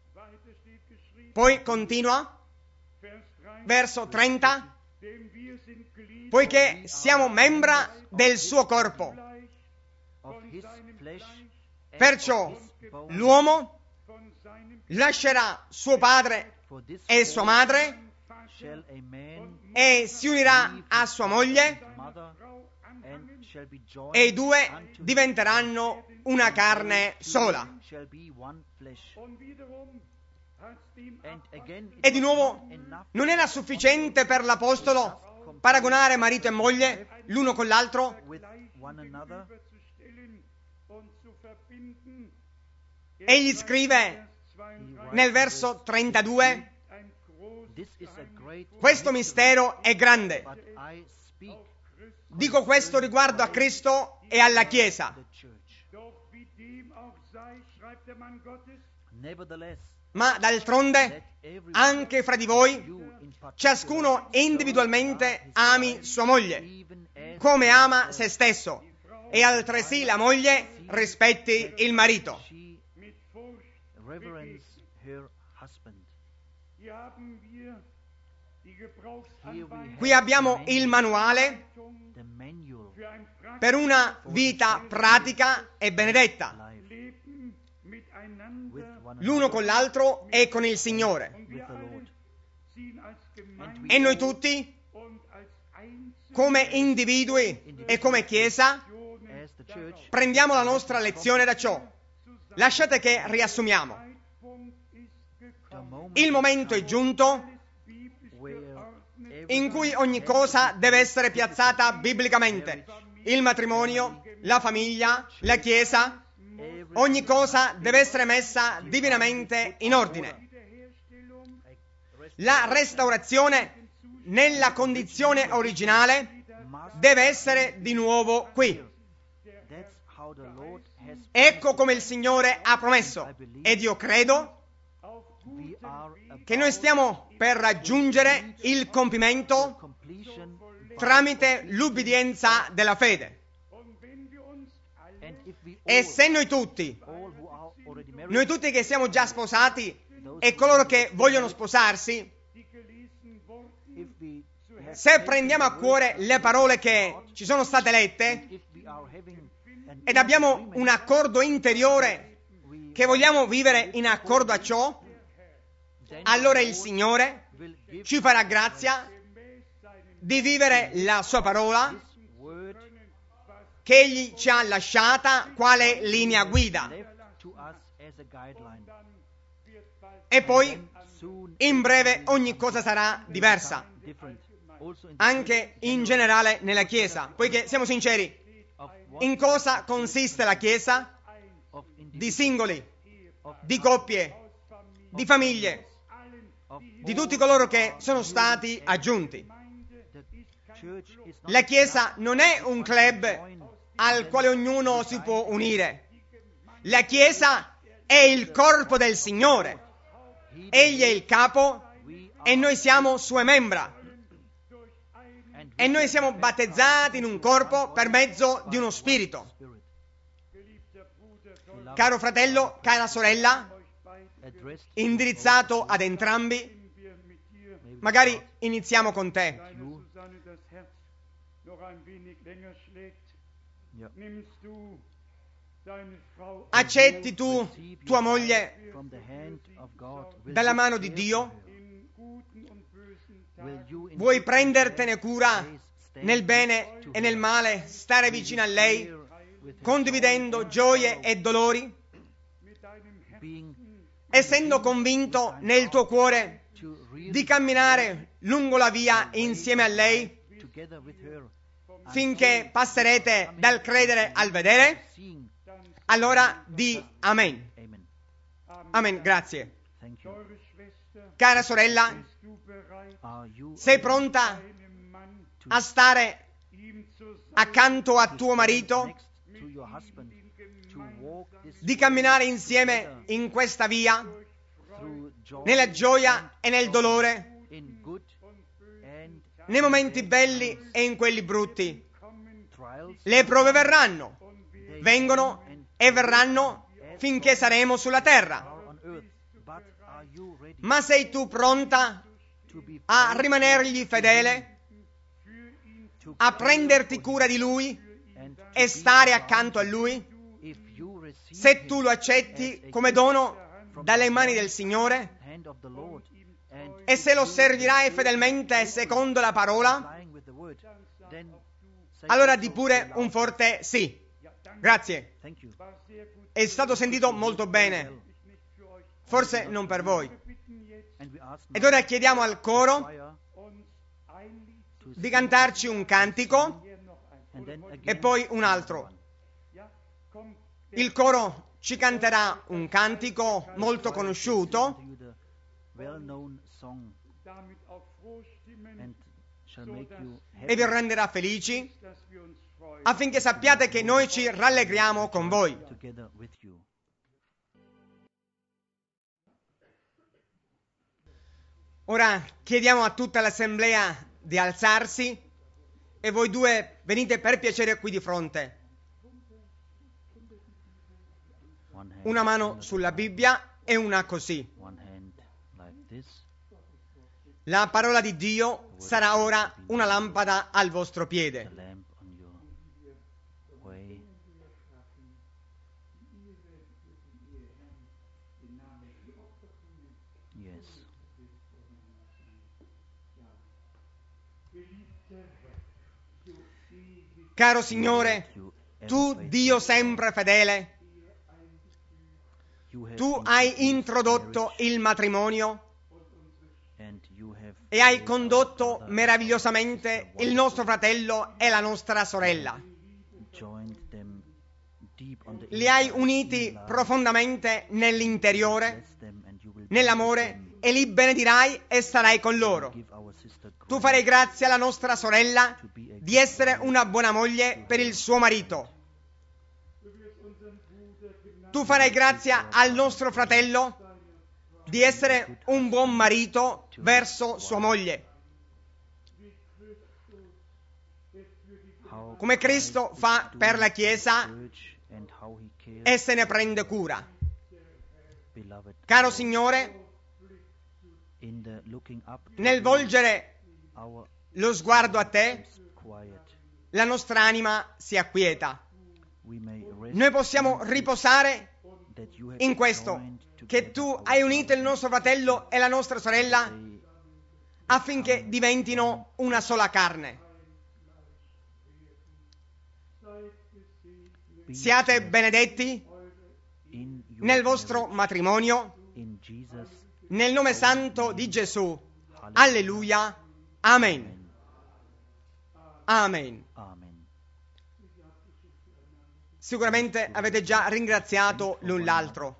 Poi continua, verso 30, poiché siamo membra del suo corpo. Perciò l'uomo lascerà suo padre e sua madre e si unirà a sua moglie e i due diventeranno una carne sola. E di nuovo, non era sufficiente per l'Apostolo paragonare marito e moglie l'uno con l'altro? Egli scrive nel verso 32: questo mistero è grande. Dico questo riguardo a Cristo e alla Chiesa. Ma d'altronde, anche fra di voi, ciascuno individualmente ami sua moglie, come ama se stesso, e altresì la moglie rispetti il marito. Qui abbiamo il manuale per una vita pratica e benedetta, l'uno con l'altro e con il Signore. E noi tutti, come individui e come Chiesa, prendiamo la nostra lezione da ciò. Lasciate che riassumiamo. Il momento è giunto in cui ogni cosa deve essere piazzata biblicamente. Il matrimonio, la famiglia, la Chiesa, ogni cosa deve essere messa divinamente in ordine. La restaurazione nella condizione originale deve essere di nuovo qui. Ecco come il Signore ha promesso, ed io credo che noi stiamo per raggiungere il compimento tramite l'ubbidienza della fede. E se noi tutti che siamo già sposati e coloro che vogliono sposarsi, se prendiamo a cuore le parole che ci sono state lette ed abbiamo un accordo interiore che vogliamo vivere in accordo a ciò, allora il Signore ci farà grazia di vivere la sua parola che Egli ci ha lasciata quale linea guida. E poi in breve ogni cosa sarà diversa, anche in generale nella Chiesa, poiché siamo sinceri, in cosa consiste la Chiesa? Di singoli, di coppie, di famiglie, di tutti coloro che sono stati aggiunti. La Chiesa non è un club al quale ognuno si può unire. La Chiesa è il corpo del Signore. Egli è il capo e noi siamo sue membra. E noi siamo battezzati in un corpo per mezzo di uno spirito. Caro fratello, cara sorella, indirizzato ad entrambi, magari iniziamo con te. Accetti tu tua moglie dalla mano di Dio? Vuoi prendertene cura nel bene e nel male, stare vicino a lei, condividendo gioie e dolori, essendo convinto nel tuo cuore di camminare lungo la via insieme a lei finché passerete dal credere al vedere? Allora di Amen. Amen, grazie. Cara sorella, sei pronta a stare accanto a tuo marito, di camminare insieme in questa via, nella gioia e nel dolore, nei momenti belli e in quelli brutti? Le prove verranno, vengono e verranno finché saremo sulla terra. Ma sei tu pronta a rimanergli fedele, a prenderti cura di Lui e stare accanto a Lui? Se tu lo accetti come dono dalle mani del Signore e se lo servirai fedelmente secondo la parola, allora di pure un forte sì. Grazie. È stato sentito molto bene. Forse non per voi. Ed ora chiediamo al coro di cantarci un cantico e poi un altro. Il coro ci canterà un cantico molto conosciuto e vi renderà felici affinché sappiate che noi ci rallegriamo con voi. Ora chiediamo a tutta l'assemblea di alzarsi e voi due venite per piacere qui di fronte. Una mano sulla Bibbia e una così. La parola di Dio sarà ora una lampada al vostro piede. Caro Signore, tu Dio sempre fedele, tu hai introdotto il matrimonio e hai condotto meravigliosamente il nostro fratello e la nostra sorella. Li hai uniti profondamente nell'interiore, nell'amore, e li benedirai e starai con loro. Tu farai grazia alla nostra sorella di di essere una buona moglie per il suo marito. Tu farai grazia al nostro fratello di essere un buon marito verso sua moglie, come Cristo fa per la Chiesa e se ne prende cura. Caro Signore, nel volgere lo sguardo a Te, la nostra anima si acquieta. Noi possiamo riposare in questo, che Tu hai unito il nostro fratello e la nostra sorella affinché diventino una sola carne. Siate benedetti nel vostro matrimonio, nel nome santo di Gesù. Alleluia. Amen. Amen. Sicuramente avete già ringraziato l'un l'altro.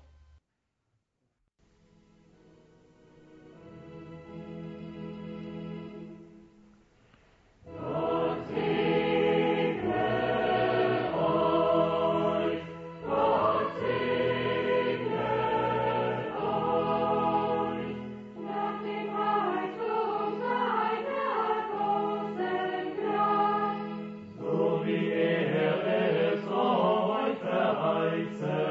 So wie es euch verheißen.